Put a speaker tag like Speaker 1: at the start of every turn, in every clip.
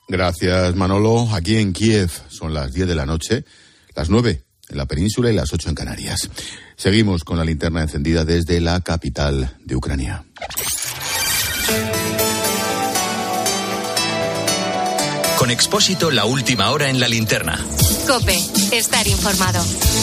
Speaker 1: Gracias, Manolo. Aquí en Kiev son las 10 de la noche, las 9 en la península y las 8 en Canarias. Seguimos con la linterna encendida desde la capital de Ucrania.
Speaker 2: Con Expósito, la última hora en la linterna.
Speaker 3: COPE, estar informado.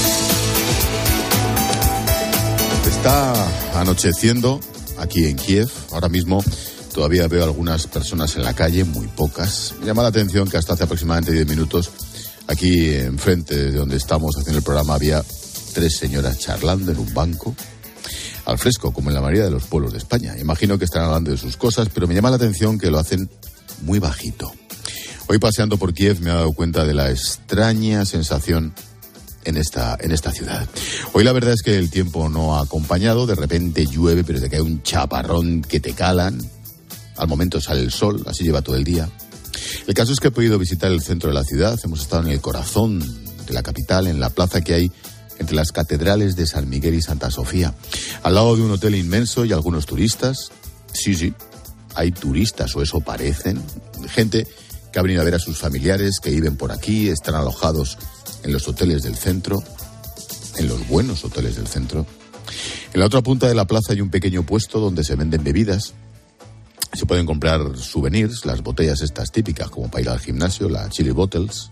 Speaker 1: Está anocheciendo aquí en Kiev. Ahora mismo todavía veo algunas personas en la calle, muy pocas. Me llama la atención que hasta hace aproximadamente 10 minutos, aquí enfrente de donde estamos haciendo el programa, había 3 señoras charlando en un banco, al fresco, como en la mayoría de los pueblos de España. Imagino que están hablando de sus cosas, pero me llama la atención que lo hacen muy bajito. Hoy, paseando por Kiev, me he dado cuenta de la extraña sensación en esta ciudad. Hoy la verdad es que el tiempo no ha acompañado. De repente llueve, pero te cae un chaparrón que te calan. Al momento sale el sol, así lleva todo el día. El caso es que he podido visitar el centro de la ciudad. Hemos estado en el corazón de la capital, en la plaza que hay entre las catedrales de San Miguel y Santa Sofía, al lado de un hotel inmenso y algunos turistas. Sí, hay turistas, o eso parecen. Gente que ha venido a ver a sus familiares que viven por aquí, están alojados en los hoteles del centro, en los buenos hoteles del centro. En la otra punta de la plaza hay un pequeño puesto donde se venden bebidas. Se pueden comprar souvenirs, las botellas estas típicas, como para ir al gimnasio, las chili bottles.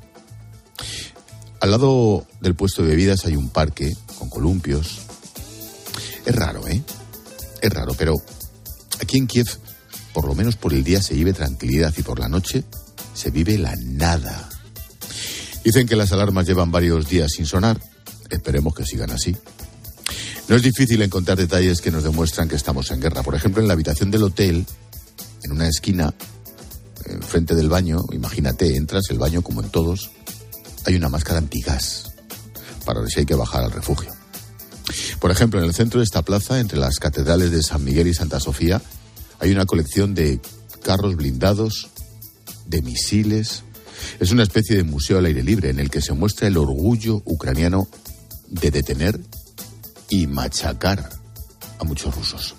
Speaker 1: Al lado del puesto de bebidas hay un parque con columpios. Es raro, Es raro, pero aquí en Kiev, por lo menos por el día, se vive tranquilidad y por la noche se vive la nada. Dicen que las alarmas llevan varios días sin sonar. Esperemos que sigan así. No es difícil encontrar detalles que nos demuestran que estamos en guerra. Por ejemplo, en la habitación del hotel, en una esquina, enfrente del baño, imagínate, entras, el baño como en todos, hay una máscara antigás para ver si hay que bajar al refugio. Por ejemplo, en el centro de esta plaza, entre las catedrales de San Miguel y Santa Sofía, hay una colección de carros blindados, de misiles. Es una especie de museo al aire libre en el que se muestra el orgullo ucraniano de detener y machacar a muchos rusos.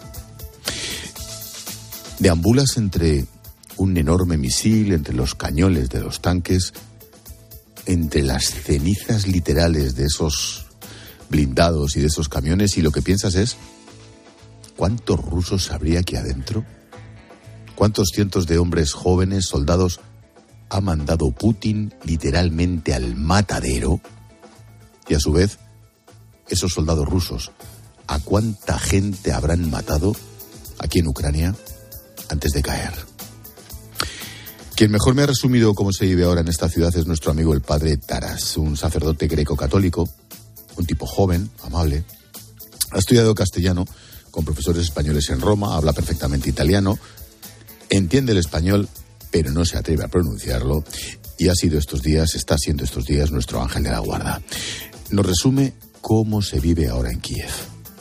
Speaker 1: Deambulas entre un enorme misil, entre los cañones de los tanques, entre las cenizas literales de esos blindados y de esos camiones, y lo que piensas es: ¿cuántos rusos habría aquí adentro? ¿Cuántos cientos de hombres jóvenes, soldados, ha mandado Putin literalmente al matadero? Y a su vez, esos soldados rusos, ¿a cuánta gente habrán matado aquí en Ucrania antes de caer? Quien mejor me ha resumido cómo se vive ahora en esta ciudad es nuestro amigo el padre Taras, un sacerdote greco-católico, un tipo joven, amable. Ha estudiado castellano con profesores españoles en Roma, habla perfectamente italiano, entiende el español, pero no se atreve a pronunciarlo, y está siendo estos días nuestro ángel de la guarda. Nos resume cómo se vive ahora en Kiev.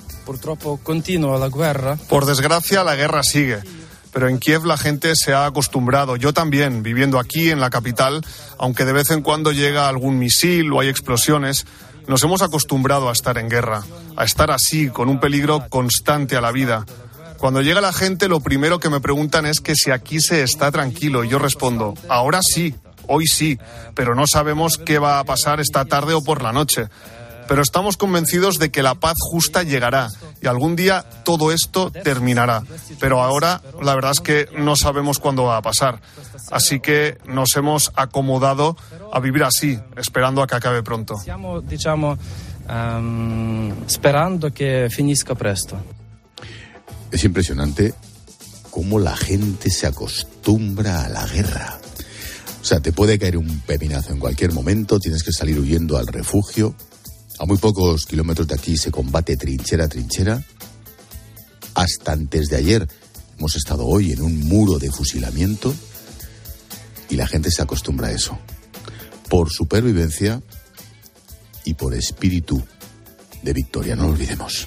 Speaker 4: Por desgracia, la guerra sigue. Pero en Kiev la gente se ha acostumbrado. Yo también, viviendo aquí en la capital, aunque de vez en cuando llega algún misil o hay explosiones, nos hemos acostumbrado a estar en guerra, a estar así, con un peligro constante a la vida. Cuando llega la gente, lo primero que me preguntan es que si aquí se está tranquilo. Y yo respondo: ahora sí, hoy sí, pero no sabemos qué va a pasar esta tarde o por la noche. Pero estamos convencidos de que la paz justa llegará y algún día todo esto terminará. Pero ahora la verdad es que no sabemos cuándo va a pasar. Así que nos hemos acomodado a vivir así, esperando a que acabe pronto.
Speaker 5: Esperando que finisca presto.
Speaker 1: Es impresionante cómo la gente se acostumbra a la guerra. O sea, te puede caer un pepinazo en cualquier momento, tienes que salir huyendo al refugio. A muy pocos kilómetros de aquí se combate trinchera a trinchera. Hasta antes de ayer hemos estado hoy en un muro de fusilamiento y la gente se acostumbra a eso. Por supervivencia y por espíritu de victoria, no lo olvidemos.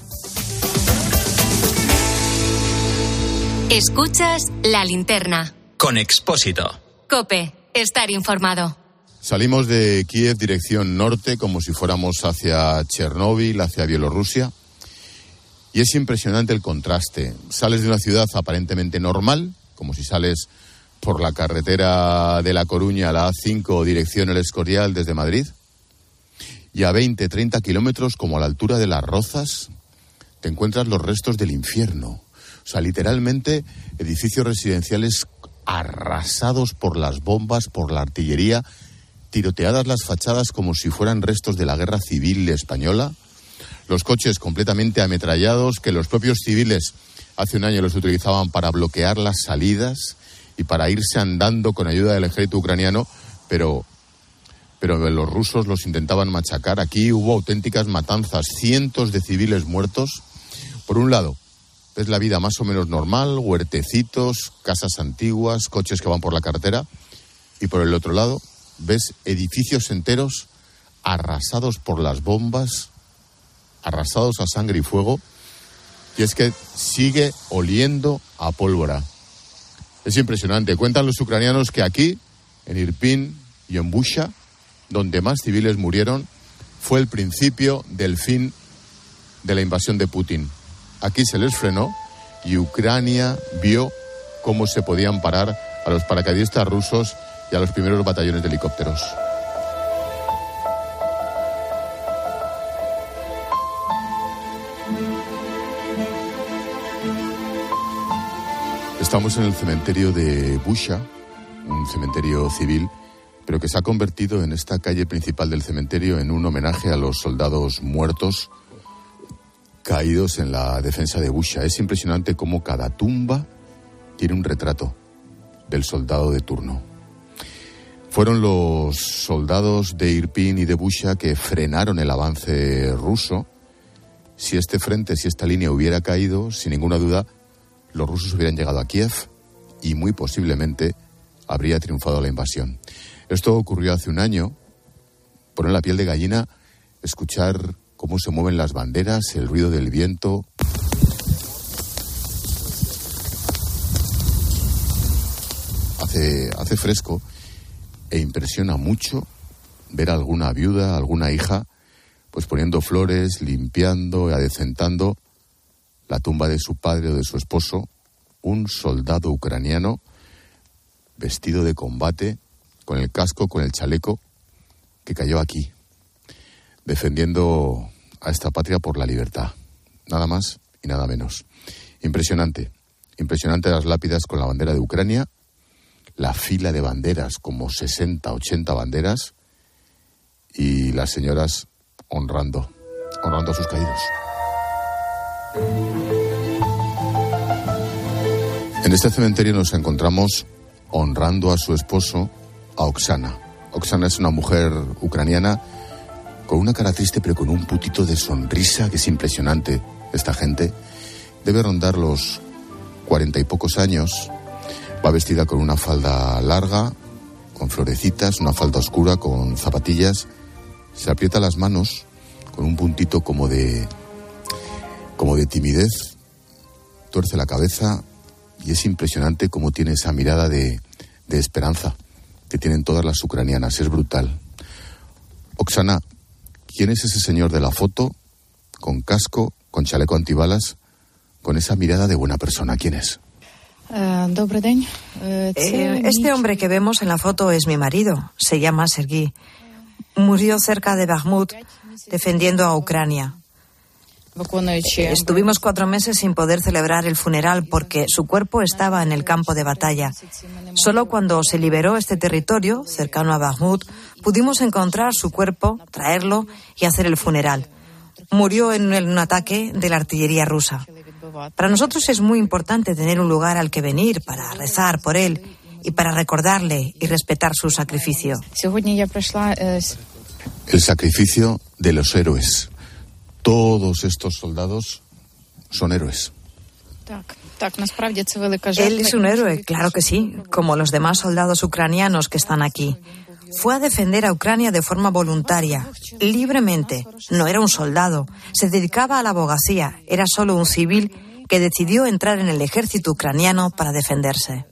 Speaker 3: Escuchas La Linterna.
Speaker 2: Con Expósito.
Speaker 3: COPE, estar informado.
Speaker 1: Salimos de Kiev dirección norte, como si fuéramos hacia Chernóbil, hacia Bielorrusia. Y es impresionante el contraste. Sales de una ciudad aparentemente normal, como si sales por la carretera de La Coruña, la A5, dirección El Escorial desde Madrid, y a 20-30 kilómetros, como a la altura de Las Rozas, te encuentras los restos del infierno. O sea, literalmente, edificios residenciales arrasados por las bombas, por la artillería, tiroteadas las fachadas como si fueran restos de la guerra civil española, los coches completamente ametrallados, que los propios civiles hace un año los utilizaban para bloquear las salidas y para irse andando con ayuda del ejército ucraniano, pero los rusos los intentaban machacar. Aquí hubo auténticas matanzas, cientos de civiles muertos. Por un lado, es la vida más o menos normal, huertecitos, casas antiguas, coches que van por la carretera, y por el otro lado ves edificios enteros arrasados por las bombas, arrasados a sangre y fuego, y es que sigue oliendo a pólvora. Es impresionante. Cuentan los ucranianos que aquí, en Irpin y en Busha, donde más civiles murieron, fue el principio del fin de la invasión de Putin. Aquí se les frenó y Ucrania vio cómo se podían parar a los paracaidistas rusos y a los primeros batallones de helicópteros. Estamos en el cementerio de Busha, un cementerio civil, pero que se ha convertido en esta calle principal del cementerio en un homenaje a los soldados muertos caídos en la defensa de Busha. Es impresionante cómo cada tumba tiene un retrato del soldado de turno. Fueron los soldados de Irpin y de Busha que frenaron el avance ruso. Si este frente, si esta línea hubiera caído, sin ninguna duda, los rusos hubieran llegado a Kiev y muy posiblemente habría triunfado la invasión. Esto ocurrió hace un año. Pone la piel de gallina escuchar cómo se mueven las banderas, el ruido del viento. Hace fresco e impresiona mucho ver a alguna viuda, alguna hija, pues poniendo flores, limpiando y adecentando la tumba de su padre o de su esposo, un soldado ucraniano vestido de combate, con el casco, con el chaleco, que cayó aquí, defendiendo a esta patria por la libertad. Nada más y nada menos. Impresionante las lápidas con la bandera de Ucrania, la fila de banderas, como 60, 80 banderas, y las señoras honrando a sus caídos. En este cementerio nos encontramos honrando a su esposo, a Oksana. Oksana es una mujer ucraniana con una cara triste pero con un putito de sonrisa que es impresionante. Esta gente debe rondar los 40 y pocos años. Va vestida con una falda larga, con florecitas, una falda oscura, con zapatillas. Se aprieta las manos con un puntito como de timidez. Tuerce la cabeza y es impresionante cómo tiene esa mirada de esperanza que tienen todas las ucranianas. Es brutal. Oksana, ¿quién es ese señor de la foto, con casco, con chaleco antibalas, con esa mirada de buena persona? ¿Quién es?
Speaker 6: Este hombre que vemos en la foto es mi marido. Se llama Sergei. Murió cerca de Bakhmut, defendiendo a Ucrania. Estuvimos 4 meses sin poder celebrar el funeral porque su cuerpo estaba en el campo de batalla. Solo cuando se liberó este territorio, cercano a Bakhmut, pudimos encontrar su cuerpo, traerlo y hacer el funeral. Murió en un ataque de la artillería rusa. Para nosotros es muy importante tener un lugar al que venir para rezar por él y para recordarle y respetar su sacrificio.
Speaker 1: El sacrificio de los héroes. Todos estos soldados son héroes.
Speaker 6: Él es un héroe, claro que sí, como los demás soldados ucranianos que están aquí. Fue a defender a Ucrania de forma voluntaria, libremente. No era un soldado, se dedicaba a la abogacía, era solo un civil que decidió entrar en el ejército ucraniano para defenderse.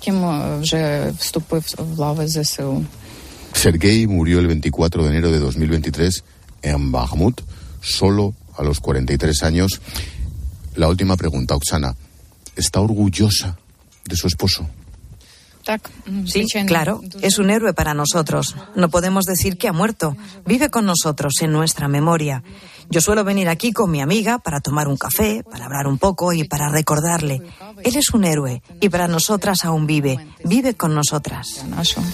Speaker 1: Sergei murió el 24 de enero de 2023 en Bakhmut, solo a los 43 años. La última pregunta, Oksana. ¿Está orgullosa de su esposo?
Speaker 6: Sí, claro, es un héroe para nosotros. No podemos decir que ha muerto. Vive con nosotros en nuestra memoria. Yo suelo venir aquí con mi amiga para tomar un café, para hablar un poco y para recordarle. Él es un héroe y para nosotras aún vive. Vive con nosotras.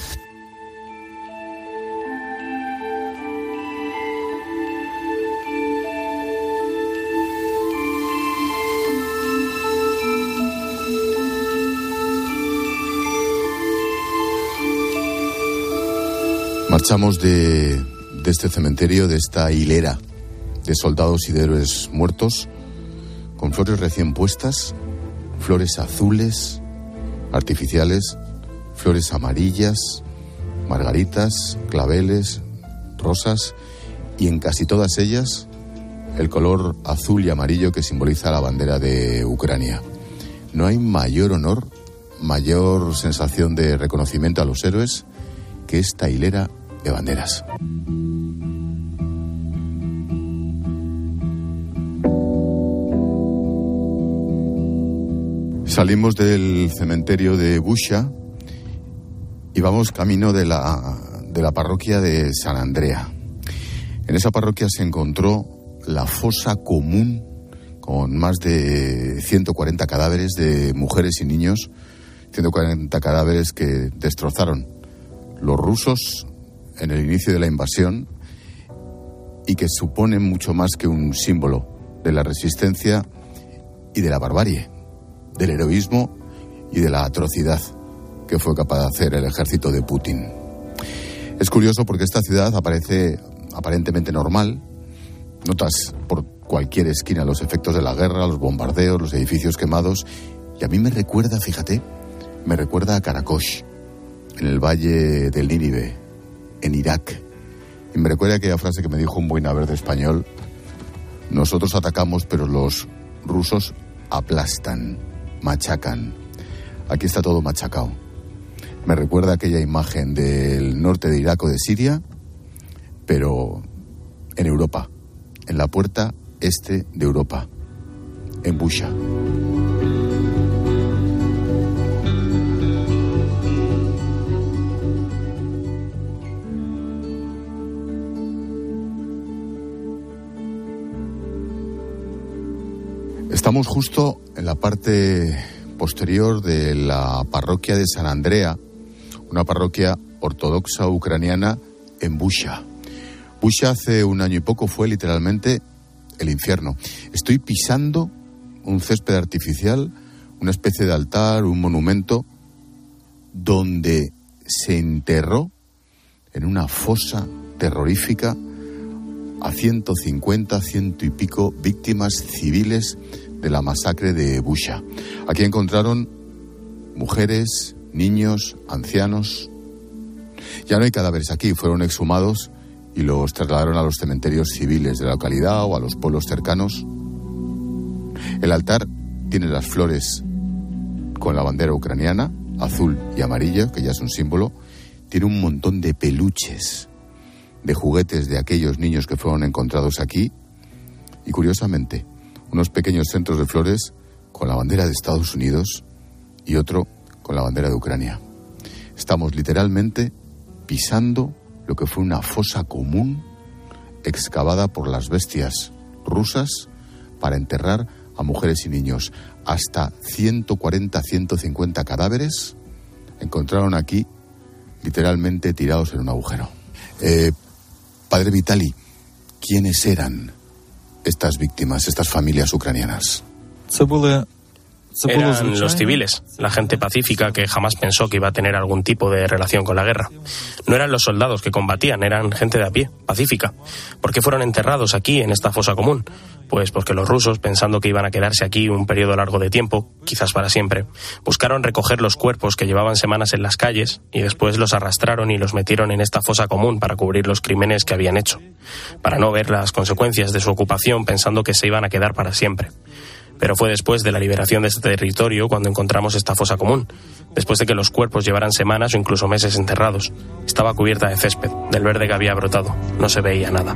Speaker 1: Marchamos de este cementerio, de esta hilera de soldados y de héroes muertos, con flores recién puestas, flores azules, artificiales, flores amarillas, margaritas, claveles, rosas, y en casi todas ellas el color azul y amarillo que simboliza la bandera de Ucrania. No hay mayor honor, mayor sensación de reconocimiento a los héroes que esta hilera de banderas. Salimos del cementerio de Busha y vamos camino de la parroquia de San Andrea. En esa parroquia se encontró la fosa común con más de 140 cadáveres de mujeres y niños, 140 cadáveres que destrozaron los rusos en el inicio de la invasión y que suponen mucho más que un símbolo de la resistencia y de la barbarie, del heroísmo y de la atrocidad que fue capaz de hacer el ejército de Putin. Es curioso porque esta ciudad aparece aparentemente normal. Notas por cualquier esquina los efectos de la guerra, los bombardeos, los edificios quemados, y a mí me recuerda, fíjate, me recuerda a Karakosh, en el valle del Nínive, en Irak. Y me recuerda aquella frase que me dijo un buen haber de español: nosotros atacamos, pero los rusos aplastan, machacan. Aquí está todo machacado. Me recuerda aquella imagen del norte de Irak o de Siria, pero en Europa, en la puerta este de Europa, en Busha. Estamos justo en la parte posterior de la parroquia de San Andrea, una parroquia ortodoxa ucraniana en Busha. Busha hace un año y poco fue literalmente el infierno. Estoy pisando un césped artificial, una especie de altar, un monumento, donde se enterró en una fosa terrorífica a 150, ciento y pico víctimas civiles de la masacre de Busha. Aquí encontraron mujeres, niños, ancianos. Ya no hay cadáveres aquí, fueron exhumados y los trasladaron a los cementerios civiles de la localidad o a los pueblos cercanos. El altar tiene las flores con la bandera ucraniana, azul y amarilla, que ya es un símbolo. Tiene un montón de peluches, de juguetes de aquellos niños que fueron encontrados aquí. Y curiosamente, unos pequeños centros de flores con la bandera de Estados Unidos y otro con la bandera de Ucrania. Estamos literalmente pisando lo que fue una fosa común excavada por las bestias rusas para enterrar a mujeres y niños. Hasta 140, 150 cadáveres encontraron aquí literalmente tirados en un agujero. Padre Vitali, ¿quiénes eran estas víctimas, estas familias ucranianas?
Speaker 7: Eran los civiles, la gente pacífica que jamás pensó que iba a tener algún tipo de relación con la guerra. No eran los soldados que combatían, eran gente de a pie, pacífica. ¿Por qué fueron enterrados aquí, en esta fosa común? Pues porque los rusos, pensando que iban a quedarse aquí un periodo largo de tiempo, quizás para siempre, buscaron recoger los cuerpos que llevaban semanas en las calles y después los arrastraron y los metieron en esta fosa común para cubrir los crímenes que habían hecho, para no ver las consecuencias de su ocupación pensando que se iban a quedar para siempre. Pero fue después de la liberación de este territorio cuando encontramos esta fosa común, después de que los cuerpos llevaran semanas o incluso meses enterrados. Estaba cubierta de césped, del verde que había brotado. No se veía nada.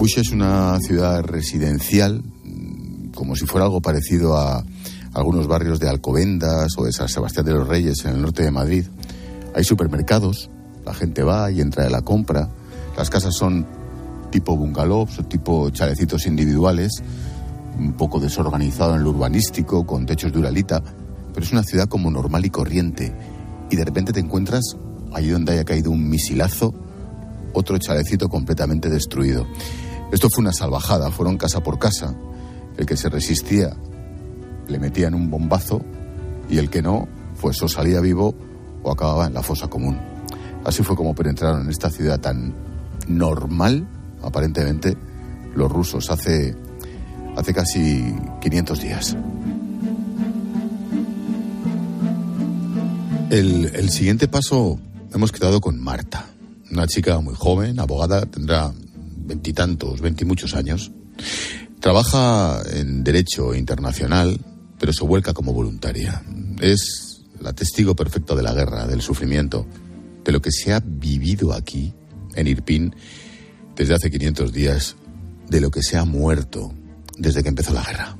Speaker 1: Bucha es una ciudad residencial, como si fuera algo parecido a algunos barrios de Alcobendas o de San Sebastián de los Reyes en el norte de Madrid. Hay supermercados, la gente va y entra de la compra. Las casas son tipo bungalows o tipo chalecitos individuales, un poco desorganizado en lo urbanístico, con techos de uralita, pero es una ciudad como normal y corriente. Y de repente te encuentras, allí donde haya caído un misilazo, otro chalecito completamente destruido. Esto fue una salvajada, fueron casa por casa. El que se resistía le metían un bombazo y el que no, pues o salía vivo o acababa en la fosa común. Así fue como penetraron en esta ciudad tan normal, aparentemente, los rusos hace casi 500 días. El siguiente paso, hemos quedado con Marta, una chica muy joven, abogada, tendrá 20 y muchos años. Trabaja en Derecho Internacional, pero se vuelca como voluntaria. Es la testigo perfecta de la guerra, del sufrimiento, de lo que se ha vivido aquí, en Irpin, desde hace 500 días, de lo que se ha muerto desde que empezó la guerra.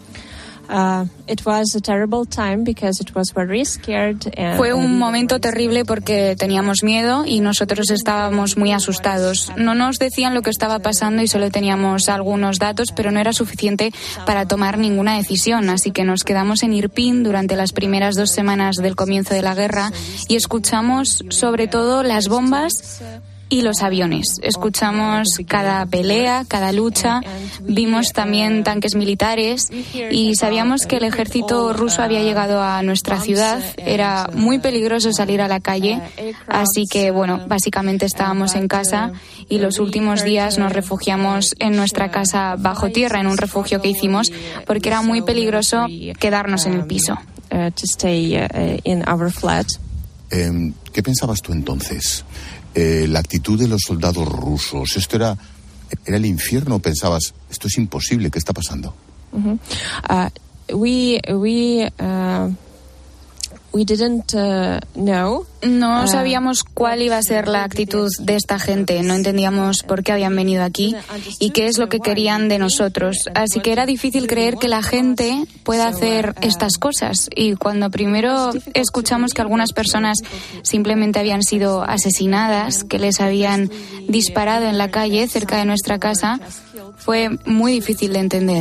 Speaker 8: Fue un momento terrible porque teníamos miedo y nosotros estábamos muy asustados. No nos decían lo que estaba pasando y solo teníamos algunos datos, pero no era suficiente para tomar ninguna decisión. Así que nos quedamos en Irpin durante las primeras 2 semanas del comienzo de la guerra y escuchamos sobre todo las bombas y los aviones. Escuchamos cada pelea, cada lucha, vimos también tanques militares y sabíamos que el ejército ruso había llegado a nuestra ciudad. Era muy peligroso salir a la calle, así que, bueno, básicamente estábamos en casa y los últimos días nos refugiamos en nuestra casa bajo tierra, en un refugio que hicimos, porque era muy peligroso quedarnos en el piso.
Speaker 1: ¿Qué pensabas tú entonces? La actitud de los soldados rusos, ¿esto era el infierno? ¿Pensabas, esto es imposible, qué está pasando?
Speaker 8: No sabíamos cuál iba a ser la actitud de esta gente, no entendíamos por qué habían venido aquí y qué es lo que querían de nosotros. Así que era difícil creer que la gente pueda hacer estas cosas. Y cuando primero escuchamos que algunas personas simplemente habían sido asesinadas, que les habían disparado en la calle cerca de nuestra casa, fue muy difícil de entender.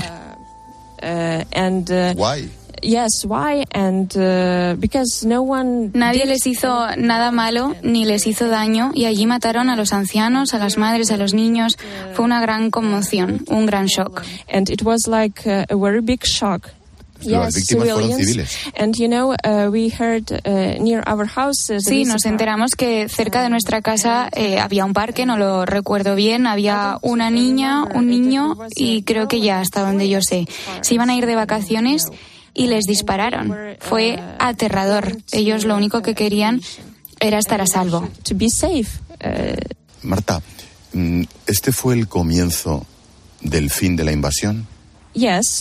Speaker 1: Why?
Speaker 9: Yes, why? And because no one
Speaker 8: Nadie les hizo nada malo ni les hizo daño y allí mataron a los ancianos, a las madres, a los niños. Fue una gran conmoción, un gran shock.
Speaker 9: And it was like a very big shock.
Speaker 1: Las víctimas fueron civiles.
Speaker 9: And we heard near our house.
Speaker 8: Sí, nos enteramos que cerca de nuestra casa había un parque, no lo recuerdo bien, había una niña, un niño y creo que ya hasta donde yo sé. Se iban a ir de vacaciones y les dispararon. Fue aterrador. Ellos lo único que querían era estar a salvo.
Speaker 9: To be safe.
Speaker 1: Marta, ¿este fue el comienzo del fin de la invasión?
Speaker 9: Yes,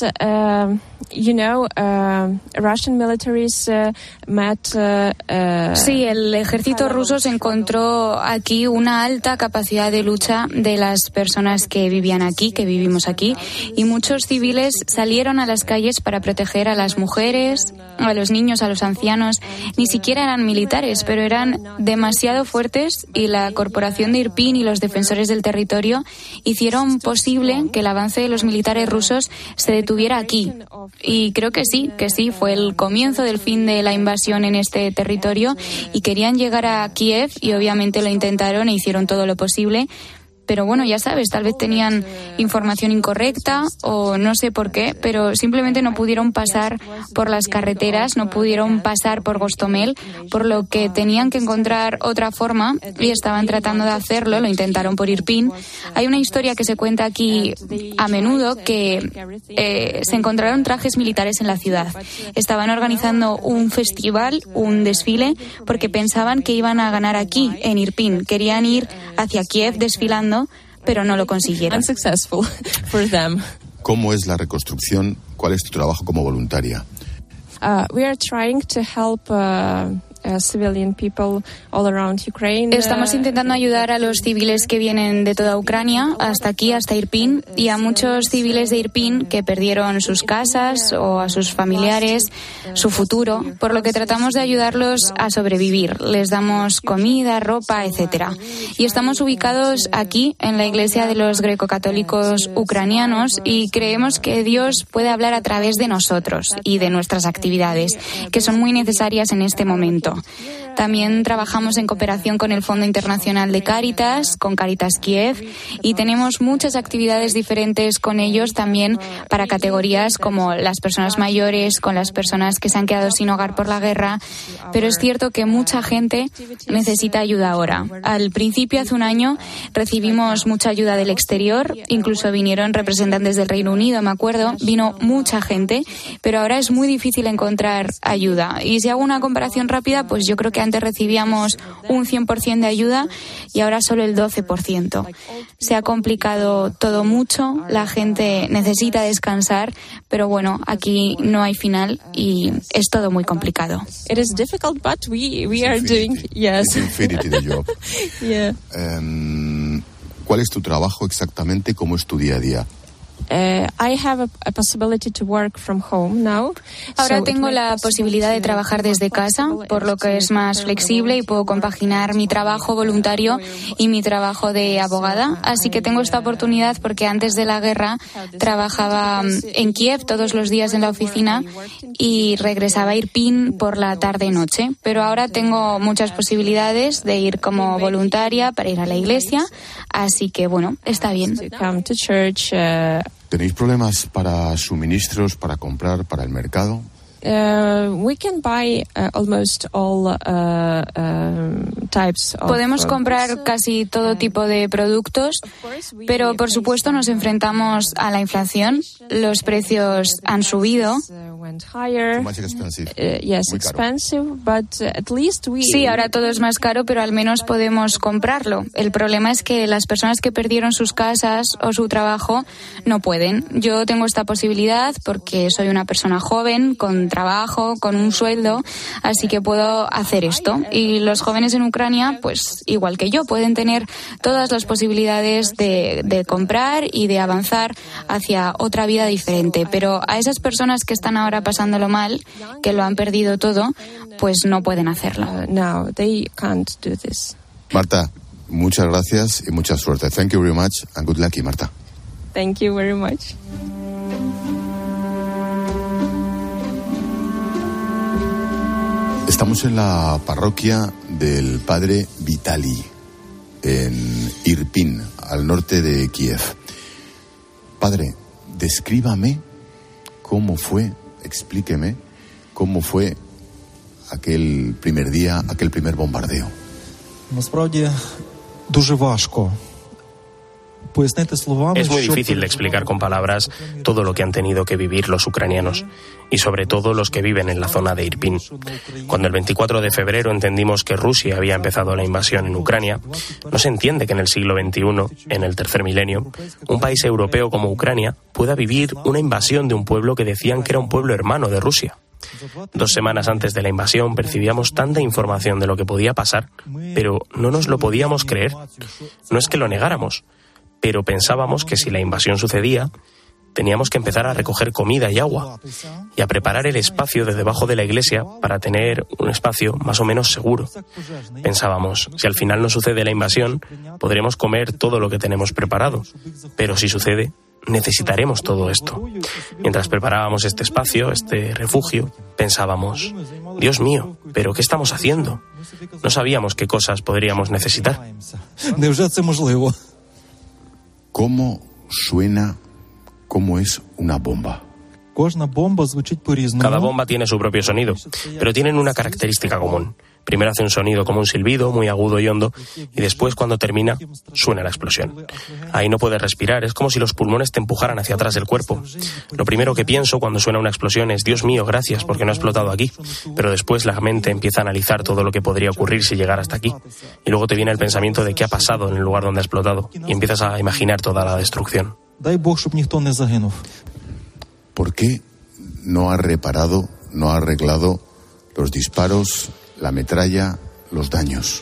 Speaker 9: Russian militaries met.
Speaker 8: Sí, el ejército ruso se encontró aquí una alta capacidad de lucha de las personas que vivían aquí, que vivimos aquí, y muchos civiles salieron a las calles para proteger a las mujeres, a los niños, a los ancianos. Ni siquiera eran militares, pero eran demasiado fuertes y la Corporación de Irpin y los defensores del territorio hicieron posible que el avance de los militares rusos se detuviera aquí. Y creo que sí, fue el comienzo del fin de la invasión en este territorio y querían llegar a Kiev y obviamente lo intentaron e hicieron todo lo posible. Pero bueno, ya sabes, tal vez tenían información incorrecta o no sé por qué, pero simplemente no pudieron pasar por las carreteras, no pudieron pasar por Gostomel, por lo que tenían que encontrar otra forma y estaban tratando de hacerlo, lo intentaron por Irpin. Hay una historia que se cuenta aquí a menudo que se encontraron trajes militares en la ciudad. Estaban organizando un festival, un desfile, porque pensaban que iban a ganar aquí, en Irpin. Querían ir hacia Kiev desfilando, pero no lo consiguieron.
Speaker 9: Unsuccessful for them.
Speaker 1: ¿Cómo es la reconstrucción? ¿Cuál es tu trabajo como voluntaria?
Speaker 9: We are trying to help civilian people all around Ukraine.
Speaker 8: Estamos intentando ayudar a los civiles que vienen de toda Ucrania hasta aquí, hasta Irpin, y a muchos civiles de Irpin que perdieron sus casas o a sus familiares, su futuro, por lo que tratamos de ayudarlos a sobrevivir. Les damos comida, ropa, etcétera. Y estamos ubicados aquí en la iglesia de los grecocatólicos ucranianos y creemos que Dios puede hablar a través de nosotros y de nuestras actividades, que son muy necesarias en este momento. También trabajamos en cooperación con el Fondo Internacional de Cáritas, con Cáritas Kiev, y tenemos muchas actividades diferentes con ellos también para categorías como las personas mayores, con las personas que se han quedado sin hogar por la guerra, pero es cierto que mucha gente necesita ayuda ahora. Al principio, hace un año, recibimos mucha ayuda del exterior, incluso vinieron representantes del Reino Unido, me acuerdo, vino mucha gente, pero ahora es muy difícil encontrar ayuda. Y si hago una comparación rápida, pues yo creo que antes recibíamos un 100% de ayuda y ahora solo el 12%. Se ha complicado todo mucho, la gente necesita descansar, pero bueno, aquí no hay final y es todo muy complicado.
Speaker 9: It is difficult, but we are doing, yes.
Speaker 1: It's infinity the job.
Speaker 9: Yeah.
Speaker 1: ¿Cuál es tu trabajo exactamente? ¿Cómo es tu día a día?
Speaker 9: I have a possibility to work from home now.
Speaker 8: Ahora tengo la posibilidad de trabajar desde casa, por lo que es más flexible y puedo compaginar mi trabajo voluntario y mi trabajo de abogada. Así que tengo esta oportunidad porque antes de la guerra trabajaba en Kiev todos los días en la oficina y regresaba a Irpin por la tarde-noche. Pero ahora tengo muchas posibilidades de ir como voluntaria para ir a la iglesia. Así que, bueno, está bien.
Speaker 9: Come to church.
Speaker 1: ¿Tenéis problemas para suministros, para comprar, para el mercado?
Speaker 9: We can buy almost all types of,
Speaker 8: Podemos comprar casi todo tipo de productos, pero por supuesto nos enfrentamos a la inflación. Los precios han subido. Sí, ahora todo es más caro, pero al menos podemos comprarlo. El problema es que las personas que perdieron sus casas o su trabajo no pueden. Yo tengo esta posibilidad porque soy una persona joven, con trabajo, con un sueldo, así que puedo hacer esto. Y los jóvenes en Ucrania, pues igual que yo, pueden tener todas las posibilidades de comprar y de avanzar hacia otra vida diferente. Pero a esas personas que están ahora pasándolo mal, que lo han perdido todo, pues no pueden hacerlo.
Speaker 9: No, they can't do this.
Speaker 1: Marta, muchas gracias y mucha suerte. Thank you very much and good luck, Marta.
Speaker 9: Thank you very much.
Speaker 1: Estamos en la parroquia del Padre Vitali, en Irpin, al norte de Kiev. Padre, descríbame cómo fue, explíqueme cómo fue aquel primer día, aquel primer bombardeo.
Speaker 10: Насправді дуже важко.
Speaker 7: Es muy difícil de explicar con palabras todo lo que han tenido que vivir los ucranianos y sobre todo los que viven en la zona de Irpin. Cuando el 24 de febrero entendimos que Rusia había empezado la invasión en Ucrania, no se entiende que en el siglo XXI, en el tercer milenio, un país europeo como Ucrania pueda vivir una invasión de un pueblo que decían que era un pueblo hermano de Rusia. 2 semanas antes de la invasión percibíamos tanta información de lo que podía pasar, pero no nos lo podíamos creer. No es que lo negáramos, pero pensábamos que si la invasión sucedía, teníamos que empezar a recoger comida y agua y a preparar el espacio de debajo de la iglesia para tener un espacio más o menos seguro. Pensábamos, si al final no sucede la invasión, podremos comer todo lo que tenemos preparado, pero si sucede, necesitaremos todo esto. Mientras preparábamos este espacio, este refugio, pensábamos, Dios mío, ¿pero qué estamos haciendo? No sabíamos qué cosas podríamos necesitar.
Speaker 1: ¿Cómo suena, cómo es una bomba?
Speaker 7: Cada bomba tiene su propio sonido, pero tienen una característica común. Primero hace un sonido como un silbido, muy agudo y hondo, y después, cuando termina, suena la explosión. Ahí no puedes respirar, es como si los pulmones te empujaran hacia atrás del cuerpo. Lo primero que pienso cuando suena una explosión es, Dios mío, gracias, porque no ha explotado aquí. Pero después la mente empieza a analizar todo lo que podría ocurrir si llegara hasta aquí. Y luego te viene el pensamiento de qué ha pasado en el lugar donde ha explotado, y empiezas a imaginar toda la destrucción.
Speaker 1: ¿Por qué no ha reparado, no ha arreglado los disparos la metralla, los daños.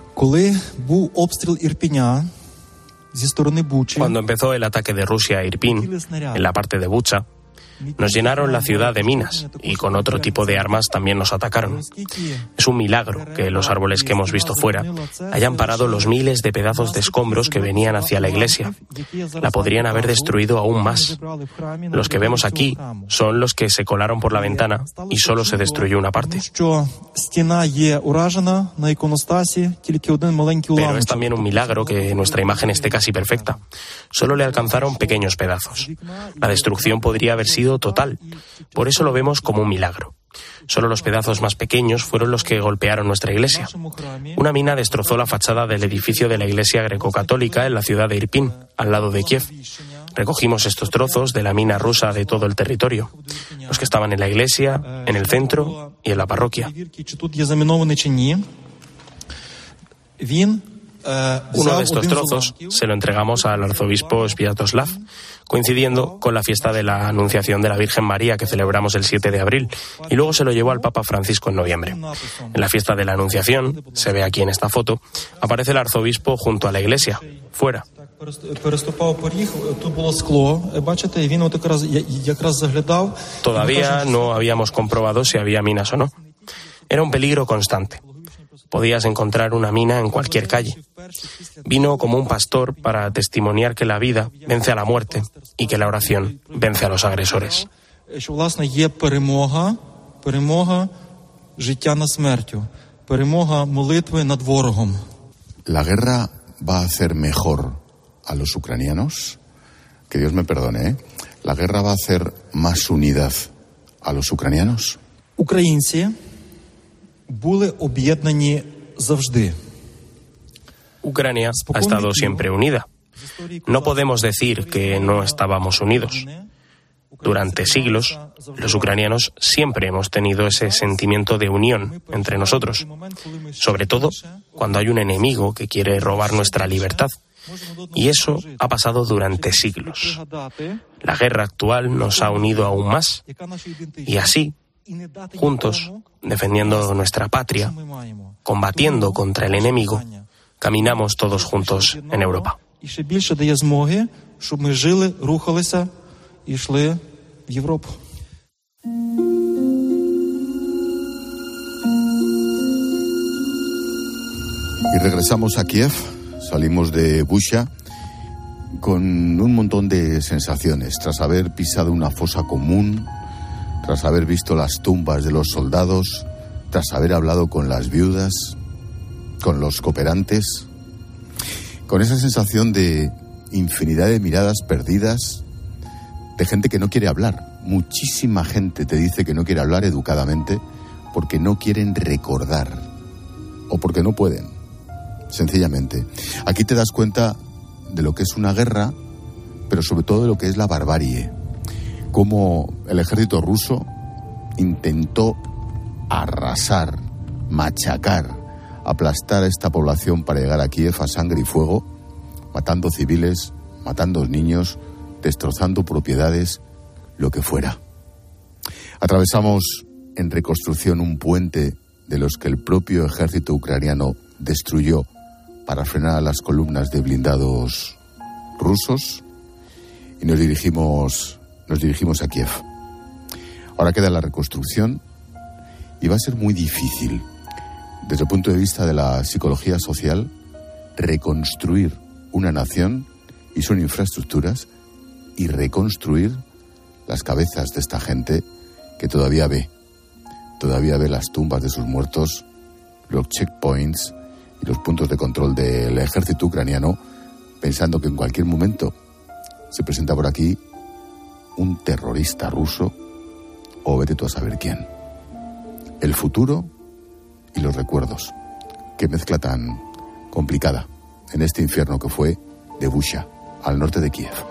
Speaker 7: Cuando empezó el ataque de Rusia a Irpin, en la parte de Bucha, nos llenaron la ciudad de minas y con otro tipo de armas también nos atacaron. Es un milagro que los árboles que hemos visto fuera hayan parado los miles de pedazos de escombros que venían hacia la iglesia. La podrían haber destruido aún más. Los que vemos aquí son los que se colaron por la ventana y solo se destruyó una parte. Pero es también un milagro que nuestra imagen esté casi perfecta. Solo le alcanzaron pequeños pedazos. La destrucción podría haber sido total. Por eso lo vemos como un milagro. Solo los pedazos más pequeños fueron los que golpearon nuestra iglesia. Una mina destrozó la fachada del edificio de la iglesia greco-católica en la ciudad de Irpin, al lado de Kiev. Recogimos estos trozos de la mina rusa de todo el territorio, los que estaban en la iglesia, en el centro y en la parroquia. Uno de estos trozos se lo entregamos al arzobispo Sviatoslav, coincidiendo con la fiesta de la Anunciación de la Virgen María que celebramos el 7 de abril, y luego se lo llevó al Papa Francisco en noviembre. En la fiesta de la Anunciación, se ve aquí en esta foto, aparece el arzobispo junto a la iglesia, fuera. Todavía no habíamos comprobado si había minas o no. Era un peligro constante. Podías encontrar una mina en cualquier calle. Vino como un pastor para testimoniar que la vida vence a la muerte y que la oración vence a los agresores.
Speaker 1: ¿La guerra va a hacer mejor a los ucranianos? Que Dios me perdone, ¿eh? ¿La guerra va a hacer más unidad a los ucranianos?
Speaker 7: Ucrania ha estado siempre unida. No podemos decir que no estábamos unidos. Durante siglos, los ucranianos siempre hemos tenido ese sentimiento de unión entre nosotros, sobre todo cuando hay un enemigo que quiere robar nuestra libertad. Y eso ha pasado durante siglos. La guerra actual nos ha unido aún más, y así, juntos, defendiendo nuestra patria, combatiendo contra el enemigo, caminamos todos juntos en Europa.
Speaker 1: Y regresamos a Kiev, salimos de Bucha con un montón de sensaciones, tras haber pisado una fosa común, tras haber visto las tumbas de los soldados, tras haber hablado con las viudas, con los cooperantes, con esa sensación de infinidad de miradas perdidas, de gente que no quiere hablar. Muchísima gente te dice que no quiere hablar educadamente porque no quieren recordar o porque no pueden, sencillamente. Aquí te das cuenta de lo que es una guerra, pero sobre todo de lo que es la barbarie. Cómo el ejército ruso intentó arrasar, machacar, aplastar a esta población para llegar a Kiev a sangre y fuego, matando civiles, matando niños, destrozando propiedades, lo que fuera. Atravesamos en reconstrucción un puente de los que el propio ejército ucraniano destruyó para frenar a las columnas de blindados rusos y nos dirigimos a Kiev. Ahora queda la reconstrucción y va a ser muy difícil, desde el punto de vista de la psicología social, reconstruir una nación y sus infraestructuras y reconstruir las cabezas de esta gente que todavía ve las tumbas de sus muertos, los checkpoints y los puntos de control del ejército ucraniano, pensando que en cualquier momento se presenta por aquí un terrorista ruso o vete tú a saber quién. El futuro y los recuerdos. Qué mezcla tan complicada en este infierno que fue de Bucha, al norte de Kiev.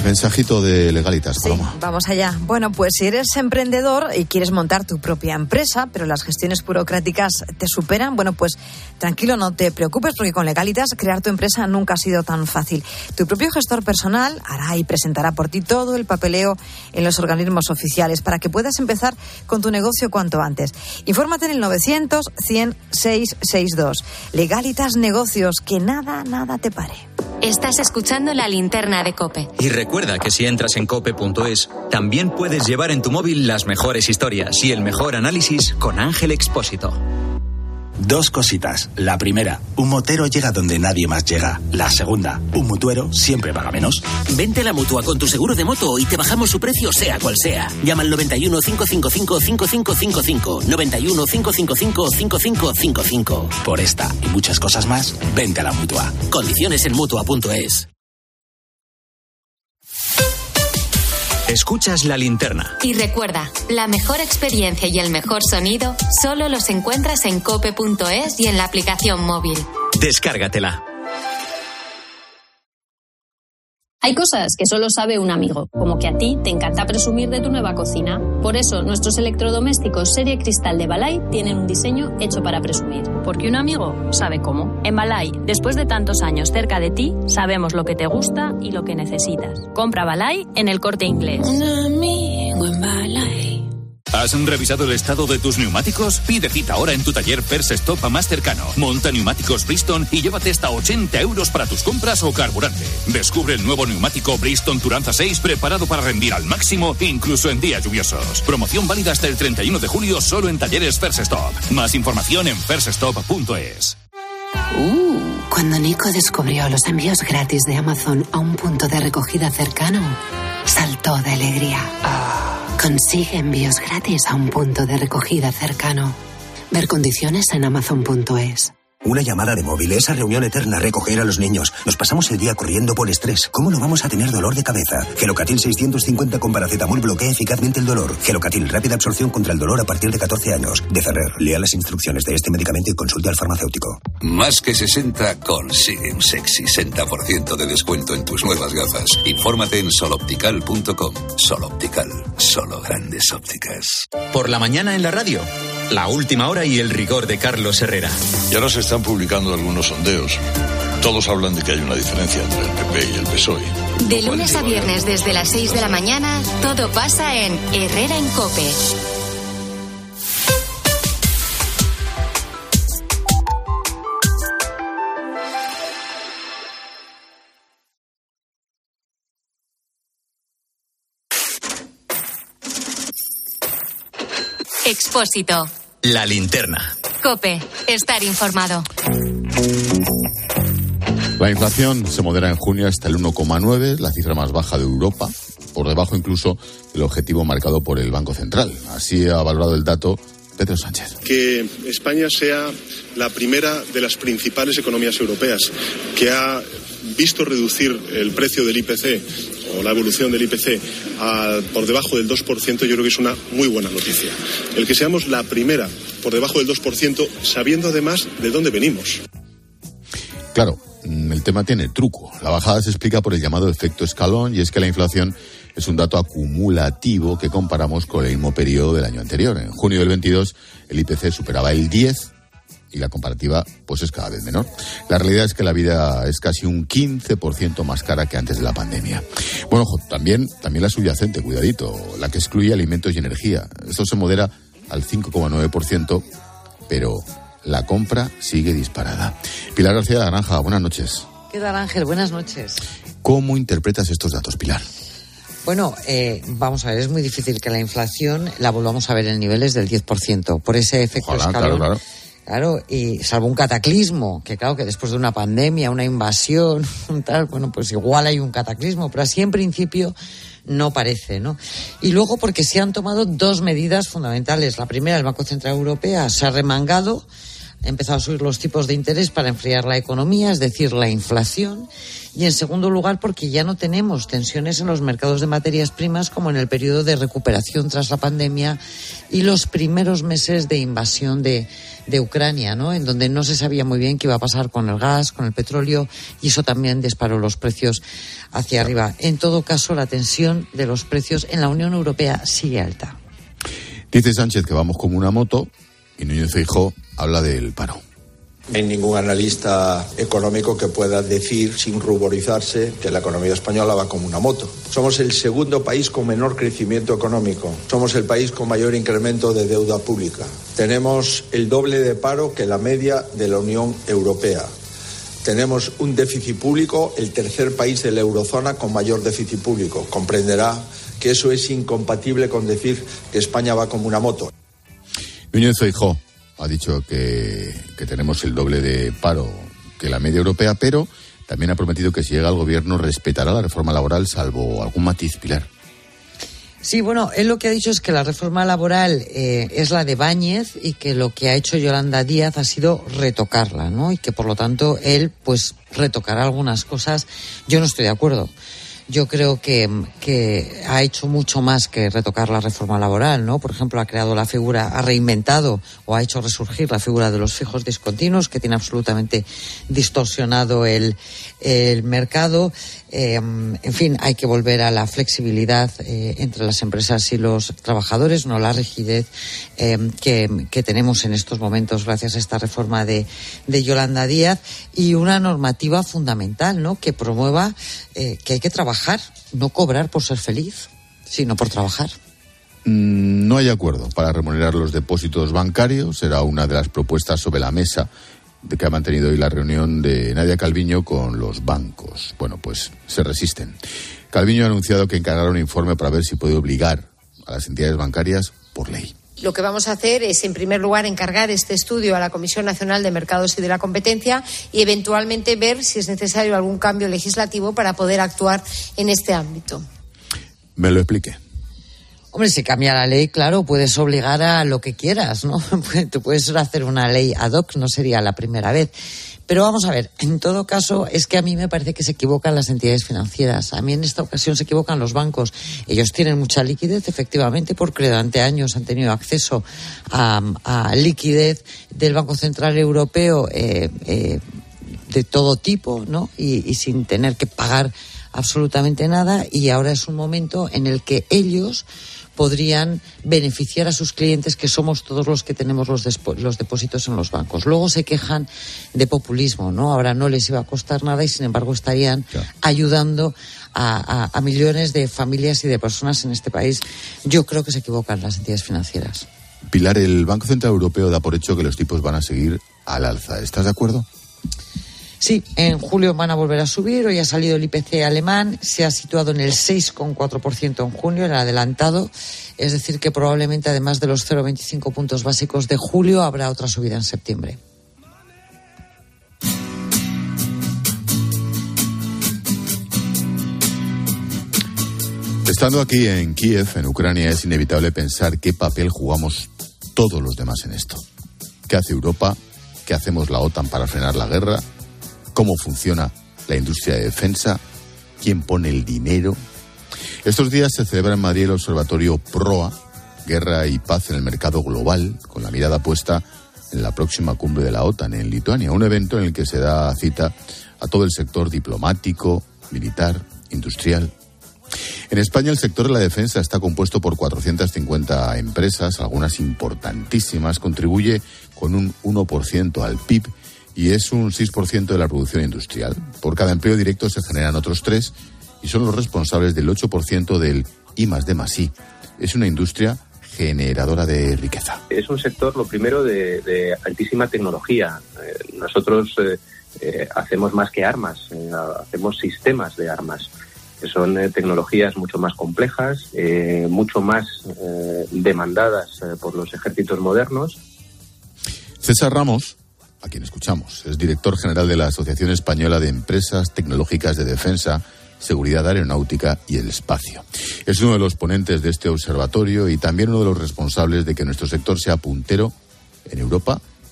Speaker 1: Mensajito de Legalitas, Paloma.
Speaker 6: Sí, vamos allá. Bueno, pues si eres emprendedor y quieres montar tu propia empresa, pero las gestiones burocráticas te superan, bueno, pues tranquilo, no te preocupes, porque con Legalitas crear tu empresa nunca ha sido tan fácil. Tu propio gestor personal hará y presentará por ti todo el papeleo en los organismos oficiales para que puedas empezar con tu negocio cuanto antes. Infórmate en el 900-100-662. Legalitas Negocios, que nada te pare.
Speaker 3: Estás escuchando La Linterna de COPE.
Speaker 2: Y recuerda que si entras en cope.es, también puedes llevar en tu móvil las mejores historias y el mejor análisis con Ángel Expósito.
Speaker 11: Dos cositas. La primera, un motero llega donde nadie más llega. La segunda, un mutuero siempre paga menos.
Speaker 12: Vente a la Mutua con tu seguro de moto y te bajamos su precio sea cual sea. Llama al 91 555 5555. 91 555 5555.
Speaker 11: Por esta y muchas cosas más, vente a la Mutua.
Speaker 12: Condiciones en Mutua.es.
Speaker 2: Escuchas La Linterna.
Speaker 3: Y recuerda, la mejor experiencia y el mejor sonido solo los encuentras en cope.es y en la aplicación móvil.
Speaker 2: Descárgatela.
Speaker 13: Hay cosas que solo sabe un amigo, como que a ti te encanta presumir de tu nueva cocina. Por eso, nuestros electrodomésticos serie Cristal de Balay tienen un diseño hecho para presumir. Porque un amigo sabe cómo. En Balay, después de tantos años cerca de ti, sabemos lo que te gusta y lo que necesitas. Compra Balay en El Corte Inglés.
Speaker 14: Un amigo en Balay.
Speaker 15: ¿Has revisado el estado de tus neumáticos? Pide cita ahora en tu taller First Stop más cercano. Monta neumáticos Bridgestone y llévate hasta 80 euros para tus compras o carburante. Descubre el nuevo neumático Bridgestone Turanza 6 preparado para rendir al máximo, incluso en días lluviosos. Promoción válida hasta el 31 de julio solo en talleres First Stop. Más información en firststop.es.
Speaker 16: Cuando Nico descubrió los envíos gratis de Amazon a un punto de recogida cercano, saltó de alegría. Consigue envíos gratis a un punto de recogida cercano. Ver condiciones en Amazon.es.
Speaker 17: Una llamada de móvil, esa reunión eterna, recoger a los niños. Nos pasamos el día corriendo por estrés. ¿Cómo no vamos a tener dolor de cabeza? Gelocatil 650 con paracetamol bloquea eficazmente el dolor. Gelocatil, rápida absorción contra el dolor a partir de 14 años. De Ferrer, lea las instrucciones de este medicamento y consulte al farmacéutico.
Speaker 18: Más que 60 consigue un sexy 60% de descuento en tus nuevas gafas. Infórmate en soloptical.com. Soloptical, solo grandes ópticas.
Speaker 2: Por la mañana en la radio, La Última Hora y el rigor de Carlos Herrera.
Speaker 19: Y ahora se están publicando algunos sondeos. Todos hablan de que hay una diferencia entre el PP y el PSOE.
Speaker 3: De lunes a viernes desde las 6 de la mañana, todo pasa en Herrera en COPE. Expósito.
Speaker 2: La Linterna.
Speaker 3: COPE. Estar informado.
Speaker 1: La inflación se modera en junio hasta el 1,9, la cifra más baja de Europa, por debajo incluso del objetivo marcado por el Banco Central. Así ha valorado el dato Pedro Sánchez.
Speaker 20: Que España sea la primera de las principales economías europeas que ha visto reducir el precio del IPC o la evolución del IPC por debajo del 2%, yo creo que es una muy buena noticia. El que seamos la primera por debajo del 2%, sabiendo además de dónde venimos.
Speaker 1: Claro, el tema tiene truco. La bajada se explica por el llamado efecto escalón, y es que la inflación es un dato acumulativo que comparamos con el mismo periodo del año anterior. En junio del 22 el IPC superaba el 10 y la comparativa pues es cada vez menor. La realidad es que la vida es casi un 15% más cara que antes de la pandemia. Bueno, ojo, también la subyacente, cuidadito, la que excluye alimentos y energía. Esto se modera al 5,9%, pero la compra sigue disparada. Pilar García de la Granja, buenas noches.
Speaker 21: ¿Qué tal, Ángel? Buenas noches.
Speaker 1: ¿Cómo interpretas estos datos, Pilar?
Speaker 21: Bueno, vamos a ver, es muy difícil que la inflación la volvamos a ver en niveles del 10%, por ese efecto escalón. Claro, y salvo un cataclismo, que claro que después de una pandemia, una invasión, tal, bueno, pues igual hay un cataclismo, pero así en principio no parece, ¿no? Y luego porque se han tomado dos medidas fundamentales. La primera, el Banco Central Europeo se ha remangado, ha empezado a subir los tipos de interés para enfriar la economía, es decir, la inflación. Y en segundo lugar, porque ya no tenemos tensiones en los mercados de materias primas como en el periodo de recuperación tras la pandemia y los primeros meses de invasión de Ucrania, ¿no? En donde no se sabía muy bien qué iba a pasar con el gas, con el petróleo, y eso también disparó los precios hacia arriba. En todo caso, la tensión de los precios en la Unión Europea sigue alta.
Speaker 1: Dice Sánchez que vamos como una moto y Núñez Feijóo habla del paro.
Speaker 4: No hay ningún analista económico que pueda decir sin ruborizarse que la economía española va como una moto. Somos el segundo país con menor crecimiento económico. Somos el país con mayor incremento de deuda pública. Tenemos el doble de paro que la media de la Unión Europea. Tenemos un déficit público, el tercer país de la eurozona con mayor déficit público. Comprenderá que eso es incompatible con decir que España va como una moto.
Speaker 1: Núñez Feijóo ha dicho que tenemos el doble de paro que la media europea, pero también ha prometido que si llega al gobierno respetará la reforma laboral, salvo algún matiz, Pilar.
Speaker 21: Sí, bueno, él lo que ha dicho es que la reforma laboral es la de Báñez y que lo que ha hecho Yolanda Díaz ha sido retocarla, ¿no? Y que por lo tanto él pues retocará algunas cosas. Yo no estoy de acuerdo. Yo creo que ha hecho mucho más que retocar la reforma laboral, ¿no? Por ejemplo, ha creado la figura, ha reinventado o ha hecho resurgir la figura de los fijos discontinuos, que tiene absolutamente distorsionado el mercado. En fin, hay que volver a la flexibilidad entre las empresas y los trabajadores, no la rigidez que tenemos en estos momentos gracias a esta reforma de Yolanda Díaz, y una normativa fundamental, ¿no? Que promueva que hay que trabajar, no cobrar por ser feliz, sino por trabajar.
Speaker 1: No hay acuerdo para remunerar los depósitos bancarios. Será una de las propuestas sobre la mesa de que ha mantenido hoy la reunión de Nadia Calviño con los bancos. Bueno, pues se resisten. Calviño ha anunciado que encargará un informe para ver si puede obligar a las entidades bancarias por ley.
Speaker 22: Lo que vamos a hacer es, en primer lugar, encargar este estudio a la Comisión Nacional de Mercados y de la Competencia y, eventualmente, ver si es necesario algún cambio legislativo para poder actuar en este ámbito.
Speaker 1: Me lo explique.
Speaker 21: Hombre, si cambia la ley, claro, puedes obligar a lo que quieras, ¿no? Tú puedes hacer una ley ad hoc, no sería la primera vez. Pero vamos a ver, en todo caso, es que a mí me parece que se equivocan las entidades financieras. A mí en esta ocasión se equivocan los bancos. Ellos tienen mucha liquidez, efectivamente, porque durante años han tenido acceso a liquidez del Banco Central Europeo de todo tipo, ¿no? Y sin tener que pagar absolutamente nada. Y ahora es un momento en el que ellos podrían beneficiar a sus clientes, que somos todos los que tenemos los depósitos en los bancos. Luego se quejan de populismo, ¿no? Ahora no les iba a costar nada y, sin embargo, estarían ayudando a millones de familias y de personas en este país. Yo creo que se equivocan las entidades financieras.
Speaker 1: Pilar, el Banco Central Europeo da por hecho que los tipos van a seguir al alza. ¿Estás de acuerdo?
Speaker 21: Sí, en julio van a volver a subir. Hoy ha salido el IPC alemán, se ha situado en el 6,4% en junio, el adelantado. Es decir, que probablemente, además de los 0,25 puntos básicos de julio, habrá otra subida en septiembre.
Speaker 1: Estando aquí en Kiev, en Ucrania, es inevitable pensar qué papel jugamos todos los demás en esto. ¿Qué hace Europa? ¿Qué hacemos la OTAN para frenar la guerra? ¿Cómo funciona la industria de defensa? ¿Quién pone el dinero? Estos días se celebra en Madrid el observatorio PROA, Guerra y Paz en el Mercado Global, con la mirada puesta en la próxima cumbre de la OTAN en Lituania, un evento en el que se da cita a todo el sector diplomático, militar, industrial. En España el sector de la defensa está compuesto por 450 empresas, algunas importantísimas, contribuye con un 1% al PIB, y es un 6% de la producción industrial. Por cada empleo directo se generan otros 3 y son los responsables del 8% del I+D+I. Es una industria generadora de riqueza.
Speaker 23: Es un sector, lo primero, de altísima tecnología. Nosotros hacemos más que armas, hacemos sistemas de armas, que son tecnologías mucho más complejas, mucho más demandadas por los ejércitos modernos.
Speaker 1: César Ramos, a quien escuchamos, es director general de la Asociación Española de Empresas Tecnológicas de Defensa, Seguridad Aeronáutica y el Espacio. Es uno de los ponentes de este observatorio y también uno de los responsables de que nuestro sector sea puntero en Europa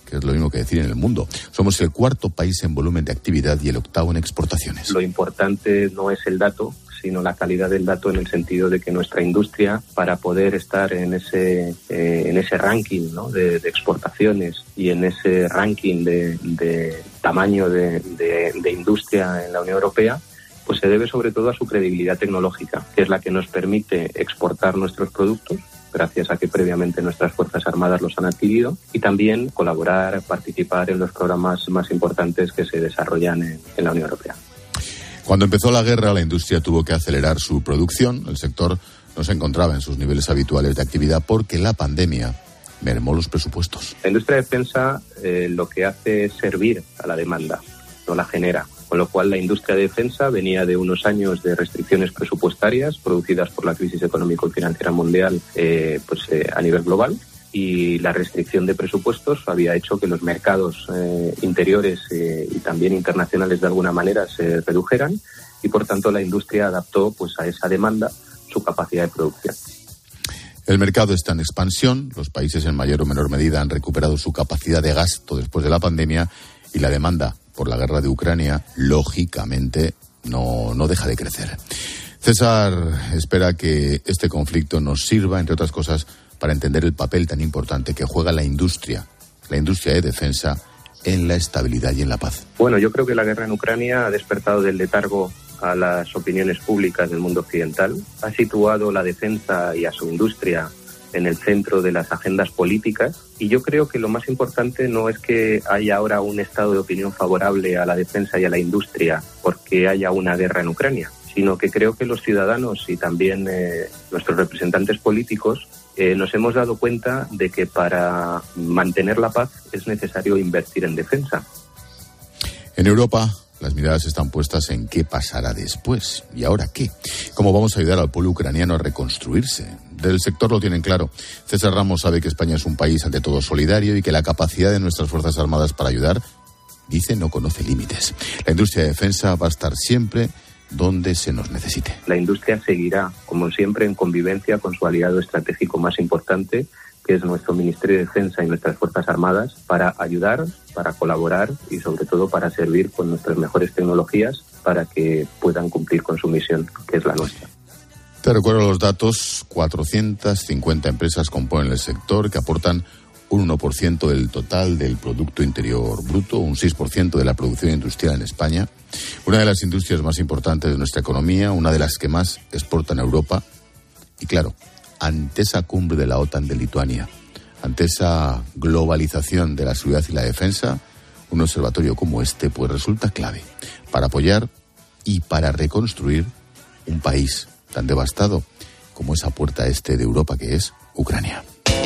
Speaker 1: que es lo mismo que decir en el mundo. Somos el cuarto país en volumen de actividad y el octavo en exportaciones.
Speaker 23: Lo importante no es el dato, sino la calidad del dato, en el sentido de que nuestra industria, para poder estar en ese ranking, ¿no?, de exportaciones y en ese ranking de tamaño de industria en la Unión Europea, pues se debe sobre todo a su credibilidad tecnológica, que es la que nos permite exportar nuestros productos, gracias a que previamente nuestras Fuerzas Armadas los han adquirido, y también colaborar, participar en los programas más importantes que se desarrollan en la Unión Europea.
Speaker 1: Cuando empezó la guerra, la industria tuvo que acelerar su producción. El sector no se encontraba en sus niveles habituales de actividad porque la pandemia mermó los presupuestos.
Speaker 23: La industria de defensa lo que hace es servir a la demanda, no la genera. Con lo cual, la industria de defensa venía de unos años de restricciones presupuestarias producidas por la crisis económico y financiera mundial a nivel global. Y la restricción de presupuestos había hecho que los mercados interiores y también internacionales de alguna manera se redujeran, y por tanto la industria adaptó a esa demanda su capacidad de producción.
Speaker 1: El mercado está en expansión, los países en mayor o menor medida han recuperado su capacidad de gasto después de la pandemia, y la demanda por la guerra de Ucrania, lógicamente, no deja de crecer. César espera que este conflicto nos sirva, entre otras cosas, para entender el papel tan importante que juega la industria de defensa, en la estabilidad y en la paz.
Speaker 23: Bueno, yo creo que la guerra en Ucrania ha despertado del letargo a las opiniones públicas del mundo occidental, ha situado la defensa y a su industria en el centro de las agendas políticas, y yo creo que lo más importante no es que haya ahora un estado de opinión favorable a la defensa y a la industria porque haya una guerra en Ucrania, sino que creo que los ciudadanos y también nuestros representantes políticos nos hemos dado cuenta de que para mantener la paz es necesario invertir en defensa.
Speaker 1: En Europa, las miradas están puestas en qué pasará después. ¿Y ahora qué? ¿Cómo vamos a ayudar al pueblo ucraniano a reconstruirse? Del sector lo tienen claro. César Ramos sabe que España es un país ante todo solidario y que la capacidad de nuestras Fuerzas Armadas para ayudar, dice, no conoce límites. La industria de defensa va a estar siempre donde se nos necesite.
Speaker 23: La industria seguirá, como siempre, en convivencia con su aliado estratégico más importante, que es nuestro Ministerio de Defensa y nuestras Fuerzas Armadas, para ayudar, para colaborar y sobre todo para servir con nuestras mejores tecnologías para que puedan cumplir con su misión, que es la nuestra.
Speaker 1: Te recuerdo los datos: 450 empresas componen el sector, que aportan un 1% del total del Producto Interior Bruto, un 6% de la producción industrial en España, una de las industrias más importantes de nuestra economía, una de las que más exportan a Europa. Y claro, ante esa cumbre de la OTAN de Lituania, ante esa globalización de la seguridad y la defensa, un observatorio como este pues resulta clave para apoyar y para reconstruir un país tan devastado como esa puerta este de Europa que es Ucrania.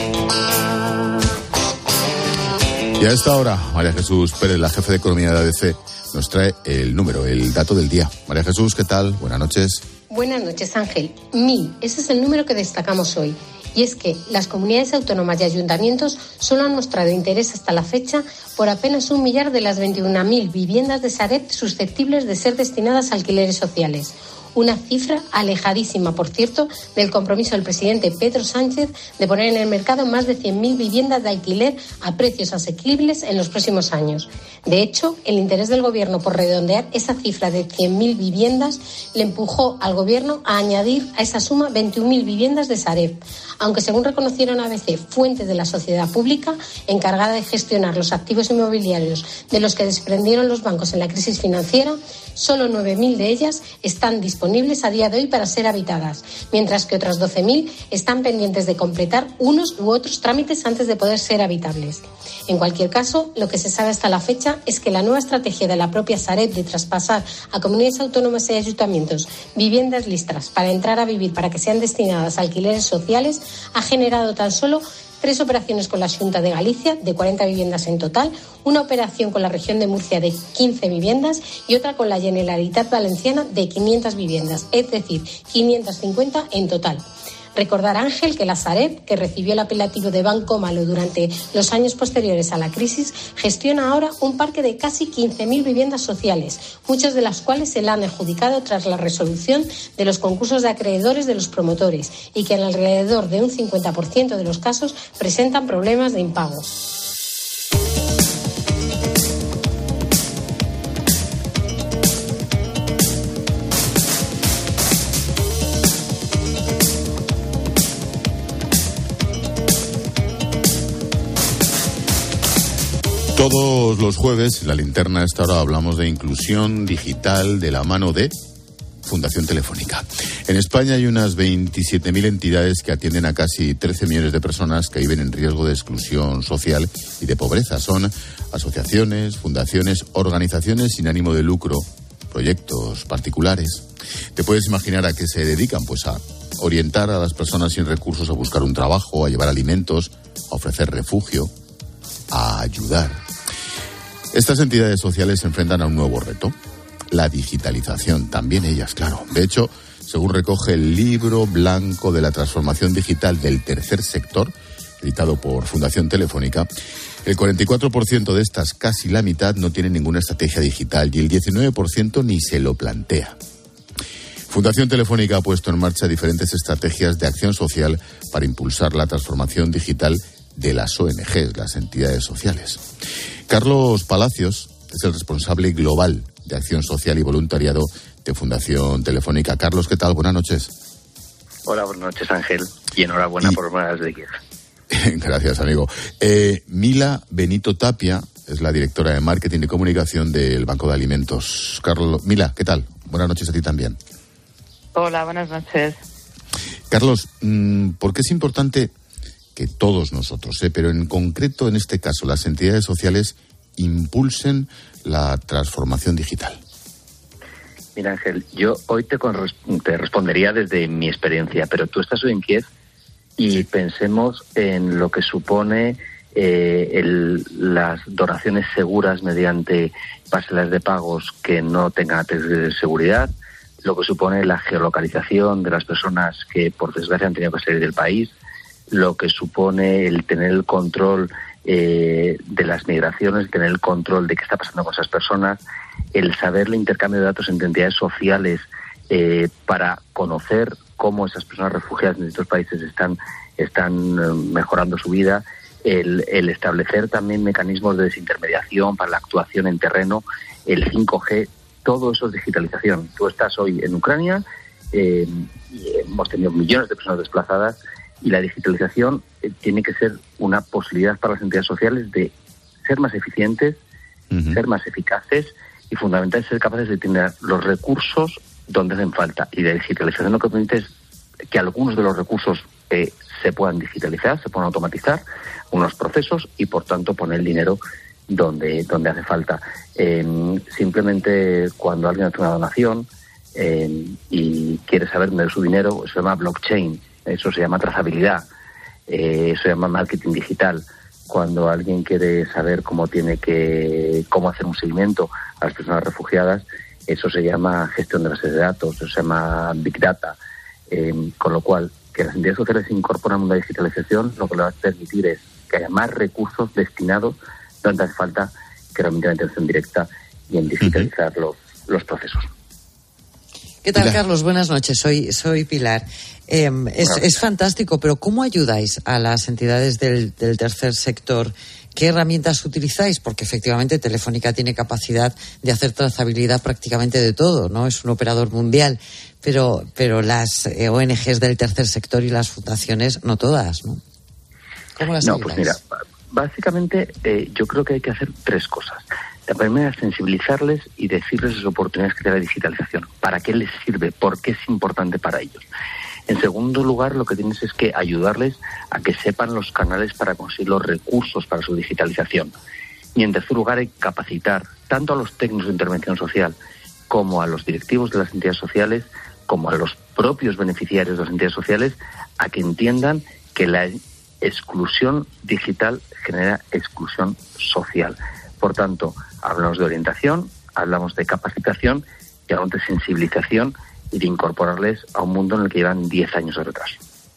Speaker 1: Y a esta hora, María Jesús Pérez, la jefe de Economía de ADC, nos trae el dato del día. María Jesús, ¿qué tal? Buenas noches.
Speaker 5: Buenas noches, Ángel. 1000, ese es el número que destacamos hoy. Y es que las comunidades autónomas y ayuntamientos solo han mostrado interés hasta la fecha por apenas 1 millar de las 21.000 viviendas de Sareb susceptibles de ser destinadas a alquileres sociales. Una cifra alejadísima, por cierto, del compromiso del presidente Pedro Sánchez de poner en el mercado más de 100.000 viviendas de alquiler a precios asequibles en los próximos años. De hecho, el interés del Gobierno por redondear esa cifra de 100.000 viviendas le empujó al Gobierno a añadir a esa suma 21.000 viviendas de Sareb, aunque según reconocieron ABC fuentes de la sociedad pública encargada de gestionar los activos inmobiliarios de los que desprendieron los bancos en la crisis financiera, solo 9.000 de ellas están disponibles a día de hoy para ser habitadas, mientras que otras 12.000 están pendientes de completar unos u otros trámites antes de poder ser habitables. En cualquier caso, lo que se sabe hasta la fecha es que la nueva estrategia de la propia Sareb de traspasar a comunidades autónomas y ayuntamientos viviendas listas para entrar a vivir para que sean destinadas a alquileres sociales ha generado tan solo 3 operaciones con la Xunta de Galicia, de 40 viviendas en total, una operación con la región de Murcia de 15 viviendas y otra con la Generalitat Valenciana de 500 viviendas, es decir, 550 en total. Recordar, Ángel, que la Sareb, que recibió el apelativo de Banco Malo durante los años posteriores a la crisis, gestiona ahora un parque de casi 15.000 viviendas sociales, muchas de las cuales se la han adjudicado tras la resolución de los concursos de acreedores de los promotores y que en alrededor de un 50% de los casos presentan problemas de impago.
Speaker 1: todos los jueves, en la linterna a esta hora hablamos de inclusión digital de la mano de Fundación Telefónica. En España hay unas 27.000 entidades que atienden a casi 13 millones de personas que viven en riesgo de exclusión social y de pobreza. Son asociaciones, fundaciones, organizaciones sin ánimo de lucro, proyectos particulares. ¿Te puedes imaginar a qué se dedican? Pues a orientar a las personas sin recursos a buscar un trabajo, a llevar alimentos, a ofrecer refugio, a ayudar. Estas entidades sociales se enfrentan a un nuevo reto, la digitalización, también ellas, claro. De hecho, según recoge el Libro Blanco de la Transformación Digital del Tercer Sector, editado por Fundación Telefónica, el 44% de estas, casi la mitad, no tienen ninguna estrategia digital y el 19% ni se lo plantea. Fundación Telefónica ha puesto en marcha diferentes estrategias de acción social para impulsar la transformación digital de las ONGs, las entidades sociales. Carlos Palacios es el responsable global de Acción Social y Voluntariado de Fundación Telefónica. Carlos, ¿qué tal? Buenas noches.
Speaker 8: Hola, buenas noches, Ángel, y enhorabuena por más de Kiev.
Speaker 1: Gracias, amigo. Mila Benito Tapia es la directora de Marketing y Comunicación del Banco de Alimentos. Carlos, Mila, ¿qué tal? Buenas noches a ti también.
Speaker 9: Hola, buenas noches.
Speaker 1: Carlos, ¿por qué es importante que todos nosotros, pero en concreto en este caso las entidades sociales, impulsen la transformación digital?
Speaker 8: Mira, Ángel, yo hoy te respondería desde mi experiencia, pero tú estás hoy en Kiev y pensemos en lo que supone las donaciones seguras mediante pasarelas de pagos que no tengan de seguridad, lo que supone la geolocalización de las personas que por desgracia han tenido que salir del país, lo que supone el tener el control de las migraciones, tener el control de qué está pasando con esas personas, el saber el intercambio de datos entre entidades sociales para conocer cómo esas personas refugiadas en distintos países están mejorando su vida, el establecer también mecanismos de desintermediación para la actuación en terreno, el 5G, todo eso es digitalización. Tú estás hoy en Ucrania, y hemos tenido millones de personas desplazadas, y la digitalización tiene que ser una posibilidad para las entidades sociales de ser más eficientes, ser más eficaces y fundamentalmente ser capaces de tener los recursos donde hacen falta. Y la digitalización lo que permite es que algunos de los recursos se puedan digitalizar, se puedan automatizar unos procesos y por tanto poner el dinero donde hace falta. Simplemente cuando alguien hace una donación y quiere saber dónde es su dinero, se llama blockchain. Eso se llama trazabilidad, eso se llama marketing digital. Cuando alguien quiere saber cómo hacer un seguimiento a las personas refugiadas, eso se llama gestión de bases de datos, eso se llama Big Data. Con lo cual, que las entidades sociales se incorporan a una digitalización, lo que le va a permitir es que haya más recursos destinados donde hace falta, que realmente la intervención directa y en digitalizar los procesos.
Speaker 21: ¿Qué tal, Carlos? Buenas noches. Soy Pilar. Es fantástico, pero ¿cómo ayudáis a las entidades del tercer sector? ¿Qué herramientas utilizáis? Porque efectivamente Telefónica tiene capacidad de hacer trazabilidad prácticamente de todo, ¿no? Es un operador mundial, pero las ONGs del tercer sector y las fundaciones no todas, ¿no? ¿Cómo las ayudáis?
Speaker 8: Pues mira, básicamente yo creo que hay que hacer tres cosas. La primera es sensibilizarles y decirles las oportunidades que tiene la digitalización, para qué les sirve, por qué es importante para ellos. En segundo lugar, lo que tienes es que ayudarles a que sepan los canales para conseguir los recursos para su digitalización. Y en tercer lugar, hay que capacitar tanto a los técnicos de intervención social como a los directivos de las entidades sociales, como a los propios beneficiarios de las entidades sociales, a que entiendan que la exclusión digital genera exclusión social. Por tanto, hablamos de orientación, hablamos de capacitación y hablamos de sensibilización y de incorporarles a un mundo en el que llevan 10 años de retraso.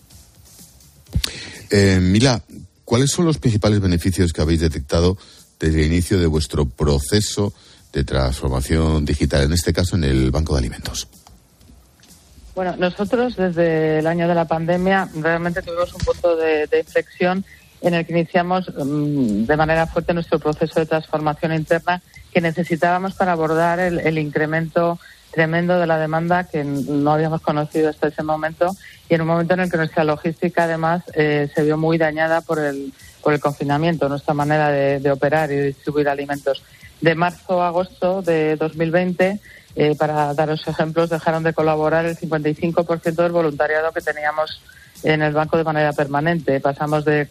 Speaker 1: Mila, ¿cuáles son los principales beneficios que habéis detectado desde el inicio de vuestro proceso de transformación digital, en este caso en el Banco de Alimentos?
Speaker 9: Bueno, nosotros desde el año de la pandemia realmente tuvimos un punto de inflexión en el que iniciamos de manera fuerte nuestro proceso de transformación interna que necesitábamos para abordar el incremento tremendo de la demanda que no habíamos conocido hasta ese momento, y en un momento en el que nuestra logística además se vio muy dañada por el por el confinamiento, nuestra manera de operar y de distribuir alimentos. De marzo a agosto de 2020, para daros ejemplos, dejaron de colaborar el 55% del voluntariado que teníamos en el banco de manera permanente. Pasamos de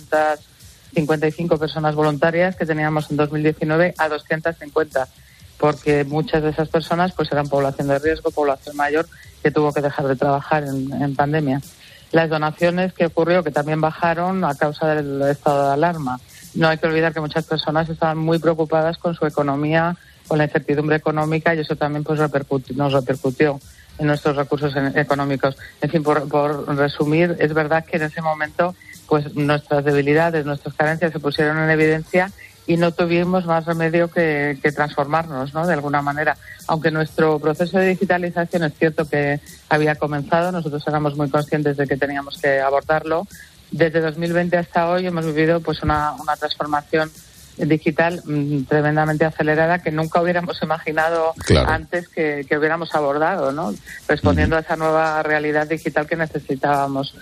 Speaker 9: 455 personas voluntarias que teníamos en 2019 a 250, porque muchas de esas personas pues eran población de riesgo, población mayor, que tuvo que dejar de trabajar en pandemia. Las donaciones que ocurrió, que también bajaron a causa del estado de alarma. No hay que olvidar que muchas personas estaban muy preocupadas con su economía, con la incertidumbre económica, y eso también pues nos repercutió en nuestros recursos económicos. En fin, por resumir, es verdad que en ese momento pues nuestras debilidades, nuestras carencias se pusieron en evidencia y no tuvimos más remedio que transformarnos, ¿no?, de alguna manera. Aunque nuestro proceso de digitalización es cierto que había comenzado, nosotros éramos muy conscientes de que teníamos que abordarlo. Desde 2020 hasta hoy hemos vivido pues una transformación digital tremendamente acelerada que nunca hubiéramos imaginado antes que hubiéramos abordado, ¿no?, respondiendo a esa nueva realidad digital que necesitábamos.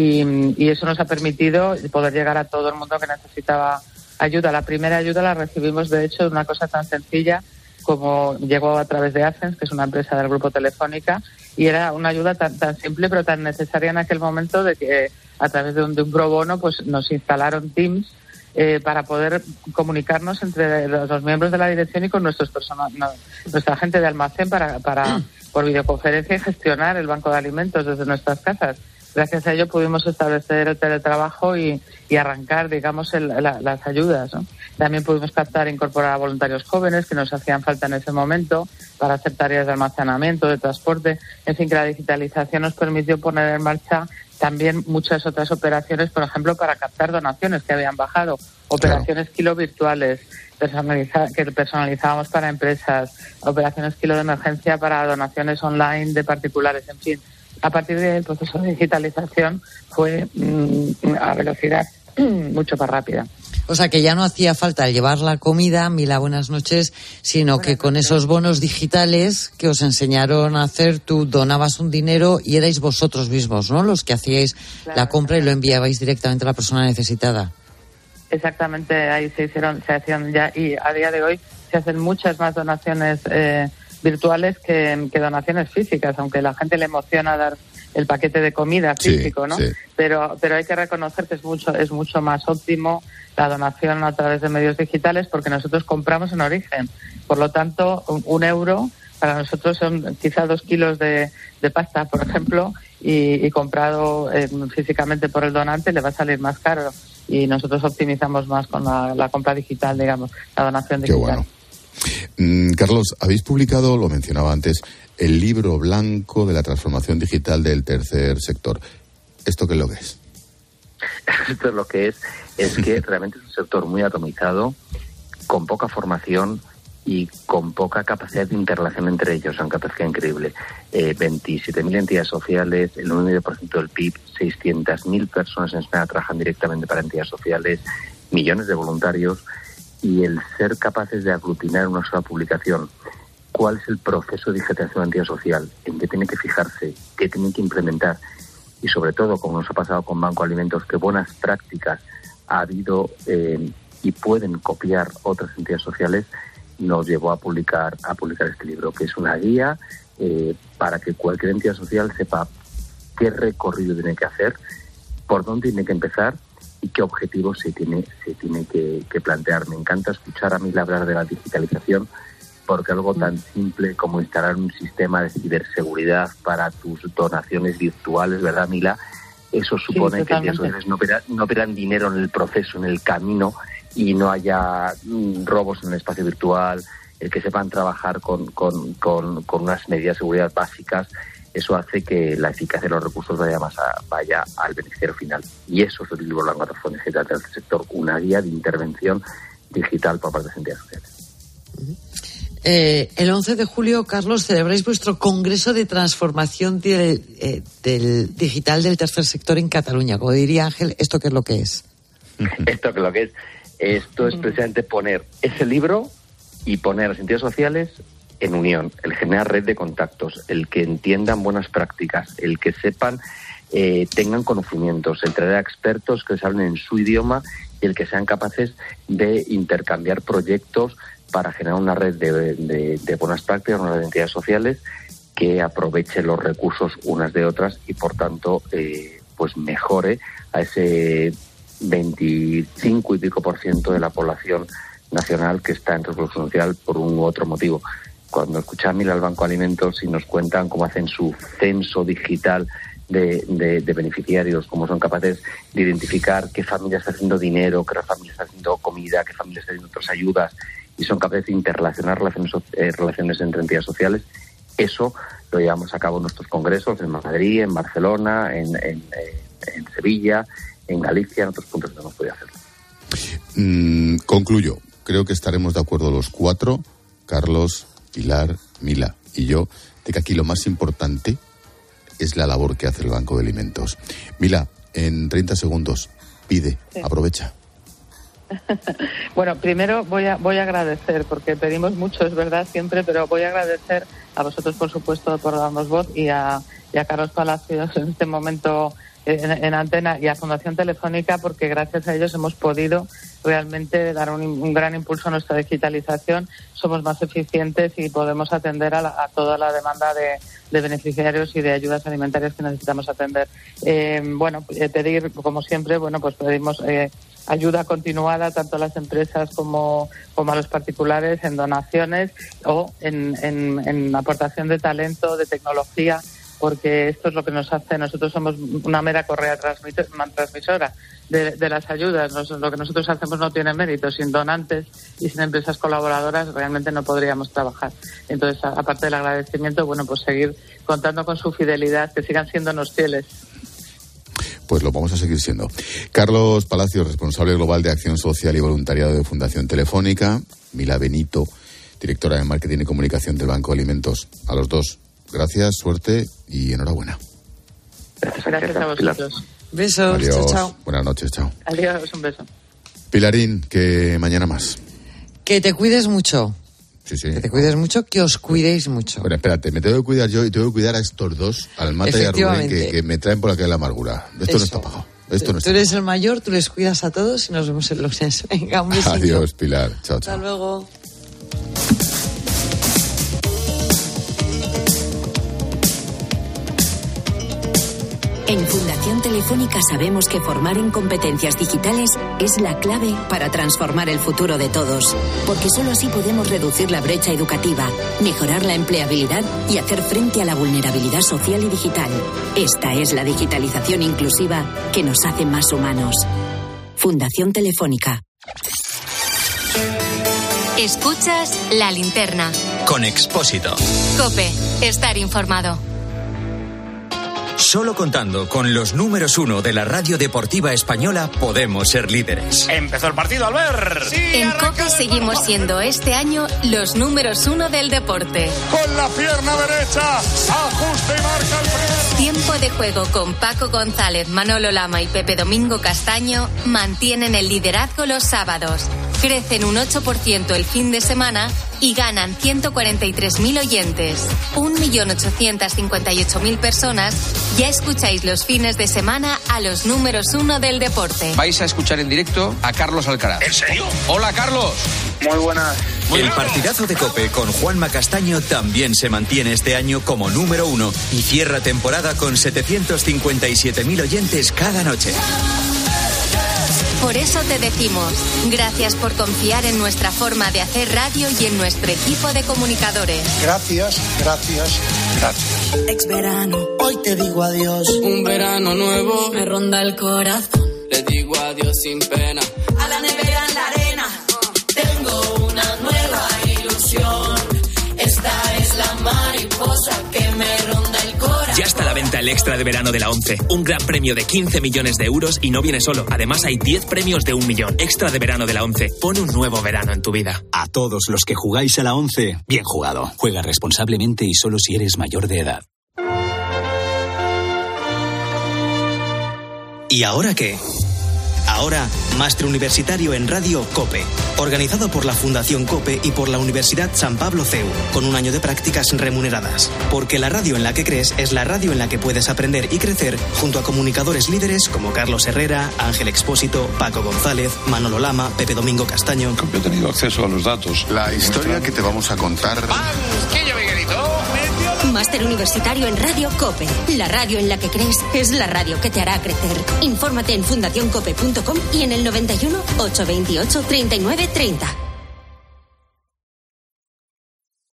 Speaker 9: Y eso nos ha permitido poder llegar a todo el mundo que necesitaba ayuda. La primera ayuda la recibimos, de hecho, de una cosa tan sencilla como llegó a través de Adsense, que es una empresa del grupo Telefónica, y era una ayuda tan simple pero tan necesaria en aquel momento, de que a través de un pro bono pues nos instalaron Teams para poder comunicarnos entre los miembros de la dirección y con nuestra gente de almacén para por videoconferencia y gestionar el banco de alimentos desde nuestras casas. Gracias a ello pudimos establecer el teletrabajo y arrancar, digamos, las ayudas, ¿no? También pudimos captar e incorporar a voluntarios jóvenes que nos hacían falta en ese momento para hacer tareas de almacenamiento, de transporte. En fin, que la digitalización nos permitió poner en marcha también muchas otras operaciones, por ejemplo, para captar donaciones que habían bajado, operaciones kilo virtuales, que personalizábamos para empresas, operaciones kilo de emergencia para donaciones online de particulares, en fin. A partir del proceso de digitalización fue a velocidad mucho más rápida.
Speaker 21: O sea, que ya no hacía falta llevar la comida, Mila, buenas noches, sino que con esos bonos digitales que os enseñaron a hacer, tú donabas un dinero y erais vosotros mismos, ¿no?, los que hacíais la compra y lo enviabais directamente a la persona necesitada.
Speaker 9: Exactamente, ahí se hacían ya, y a día de hoy se hacen muchas más donaciones virtuales que donaciones físicas, aunque la gente le emociona dar el paquete de comida físico, ¿no? Sí. Pero hay que reconocer que es mucho más óptimo la donación a través de medios digitales, porque nosotros compramos en origen. Por lo tanto, un euro para nosotros son quizá 2 kilos de pasta, por ejemplo, y comprado físicamente por el donante le va a salir más caro. Y nosotros optimizamos más con la compra digital, digamos, la donación digital.
Speaker 1: Qué bueno. Carlos, habéis publicado, lo mencionaba antes, el libro blanco de la transformación digital del tercer sector. ¿Esto qué es lo que es?
Speaker 8: Esto es lo que es que realmente es un sector muy atomizado, con poca formación y con poca capacidad de interrelación entre ellos, aunque parezca increíble. 27.000 entidades sociales, el 1,5% del PIB, 600.000 personas en España trabajan directamente para entidades sociales, millones de voluntarios, y el ser capaces de aglutinar una sola publicación cuál es el proceso de digitalización de la entidad social, en qué tiene que fijarse, qué tiene que implementar, y sobre todo, como nos ha pasado con Banco Alimentos, qué buenas prácticas ha habido y pueden copiar otras entidades sociales, nos llevó a publicar este libro, que es una guía para que cualquier entidad social sepa qué recorrido tiene que hacer, por dónde tiene que empezar y qué objetivos se tiene que plantear. Me encanta escuchar a Mila hablar de la digitalización, porque algo tan simple como instalar un sistema de ciberseguridad para tus donaciones virtuales, ¿verdad, Mila? Eso supone que entidades sociales no pierdan dinero en el proceso, en el camino, y no haya robos en el espacio virtual, el que sepan trabajar con unas medidas de seguridad básicas. Eso hace que la eficacia de los recursos vaya al beneficiario final. Y eso es el libro blanco de transformación digital del sector, una guía de intervención digital por parte de las entidades sociales.
Speaker 21: El 11 de julio, Carlos, celebráis vuestro Congreso de Transformación del Digital del Tercer Sector en Cataluña. Como diría Ángel, ¿esto qué es lo que es?
Speaker 8: Esto es precisamente poner ese libro y poner a las entidades sociales en unión, el generar red de contactos, el que entiendan buenas prácticas, el que sepan tengan conocimientos, el traer a expertos que les hablen en su idioma y el que sean capaces de intercambiar proyectos para generar una red de buenas prácticas, una red de entidades sociales que aproveche los recursos unas de otras y, por tanto, pues mejore a ese 25 y pico % de la población nacional que está en exclusión social por un u otro motivo. Cuando escuchamos al Banco de Alimentos y nos cuentan cómo hacen su censo digital de beneficiarios, cómo son capaces de identificar qué familia está haciendo dinero, qué familia está haciendo comida, qué familia está haciendo otras ayudas, y son capaces de interrelacionar relaciones entre entidades sociales, eso lo llevamos a cabo en nuestros congresos en Madrid, en Barcelona, en Sevilla, en Galicia, en otros puntos que no hemos podido hacerlo.
Speaker 1: Concluyo. Creo que estaremos de acuerdo los 4, Carlos, Pilar, Mila y yo, de que aquí lo más importante es la labor que hace el Banco de Alimentos. Mila, en 30 segundos, pide, sí. Aprovecha.
Speaker 9: Bueno, primero voy a agradecer, porque pedimos mucho, es verdad, siempre, pero voy a agradecer a vosotros, por supuesto, por darnos voz, y a Carlos Palacios en este momento en Antena, y a Fundación Telefónica, porque gracias a ellos hemos podido realmente dar un gran impulso a nuestra digitalización. Somos más eficientes y podemos atender a toda la demanda de beneficiarios y de ayudas alimentarias que necesitamos atender. Pedir, como siempre, pues pedimos ayuda continuada tanto a las empresas como a los particulares en donaciones o en aportación de talento, de tecnología, porque esto es lo que nos hace. Nosotros somos una mera correa transmisora de las ayudas. Lo que nosotros hacemos no tiene mérito. Sin donantes y sin empresas colaboradoras realmente no podríamos trabajar. Entonces, aparte del agradecimiento, pues seguir contando con su fidelidad, que sigan siéndonos fieles.
Speaker 1: Pues lo vamos a seguir siendo. Carlos Palacios, responsable global de Acción Social y Voluntariado de Fundación Telefónica. Mila Benito, directora de Marketing y Comunicación del Banco de Alimentos. A los dos, gracias, suerte y enhorabuena.
Speaker 9: Gracias a vosotros.
Speaker 21: Besos.
Speaker 1: Adiós.
Speaker 21: Chao.
Speaker 1: Buenas noches, chao.
Speaker 9: Adiós, un beso.
Speaker 1: Pilarín, que mañana más.
Speaker 21: Que te cuides mucho.
Speaker 1: Sí.
Speaker 21: Que te cuides mucho, que os cuidéis mucho.
Speaker 1: Bueno, espérate, me tengo que cuidar yo y tengo que cuidar a estos dos, al Mata y a Rubén, que me traen por la calle de la amargura. Esto no está pagado.
Speaker 21: Tú eres el mayor, tú les cuidas a todos y nos vemos el lunes. Venga, un besito.
Speaker 1: Adiós, Pilar. Chao.
Speaker 21: Hasta luego.
Speaker 3: En Fundación Telefónica sabemos que formar en competencias digitales es la clave para transformar el futuro de todos, porque solo así podemos reducir la brecha educativa, mejorar la empleabilidad y hacer frente a la vulnerabilidad social y digital. Esta es la digitalización inclusiva que nos hace más humanos. Fundación Telefónica.
Speaker 6: Escuchas La Linterna.
Speaker 2: Con Expósito.
Speaker 6: COPE. Estar informado.
Speaker 2: Solo contando con los números 1 de la radio deportiva española podemos ser líderes.
Speaker 7: Empezó el partido, Albert. Sí,
Speaker 6: en COPE seguimos siendo este año los números 1 del deporte.
Speaker 7: Con la pierna derecha, ajusta y marca el primer.
Speaker 6: Tiempo de juego con Paco González, Manolo Lama y Pepe Domingo Castaño mantienen el liderazgo los sábados. Crecen un 8% el fin de semana y ganan 143.000 oyentes. 1.858.000 personas ya escucháis los fines de semana a los números 1 del deporte.
Speaker 10: Vais a escuchar en directo a Carlos Alcaraz.
Speaker 7: ¿En serio?
Speaker 10: Hola, Carlos.
Speaker 23: Muy buenas.
Speaker 2: El partidazo de COPE con Juanma Castaño también se mantiene este año como número 1 y cierra temporada con 757.000 oyentes cada noche.
Speaker 6: Por eso te decimos, gracias por confiar en nuestra forma de hacer radio y en nuestro equipo de comunicadores.
Speaker 7: Gracias.
Speaker 14: Ex verano, hoy te digo adiós. Un verano nuevo me ronda el corazón. Le digo adiós sin pena. A la nevera en la arena. Tengo una nueva ilusión. Esta es la mariposa que me ronda el corazón.
Speaker 24: Ya está a la venta el extra de verano de la ONCE. Un gran premio de 15 millones de euros y no viene solo. Además hay 10 premios de 1 millón. Extra de verano de la ONCE. Pon un nuevo verano en tu vida.
Speaker 11: A todos los que jugáis a la ONCE, bien jugado. Juega responsablemente y solo si eres mayor de edad.
Speaker 2: ¿Y ahora qué?
Speaker 12: Ahora, máster universitario en Radio COPE, organizado por la Fundación COPE y por la Universidad San Pablo CEU, con un año de prácticas remuneradas. Porque la radio en la que crees es la radio en la que puedes aprender y crecer junto a comunicadores líderes como Carlos Herrera, Ángel Expósito, Paco González, Manolo Lama, Pepe Domingo Castaño.
Speaker 19: Yo he tenido acceso a los datos.
Speaker 1: La historia que te vamos a contar.
Speaker 3: Máster universitario en Radio COPE. La radio en la que crees es la radio que te hará crecer. Infórmate en fundacioncope.com y en el 91 828 39 30.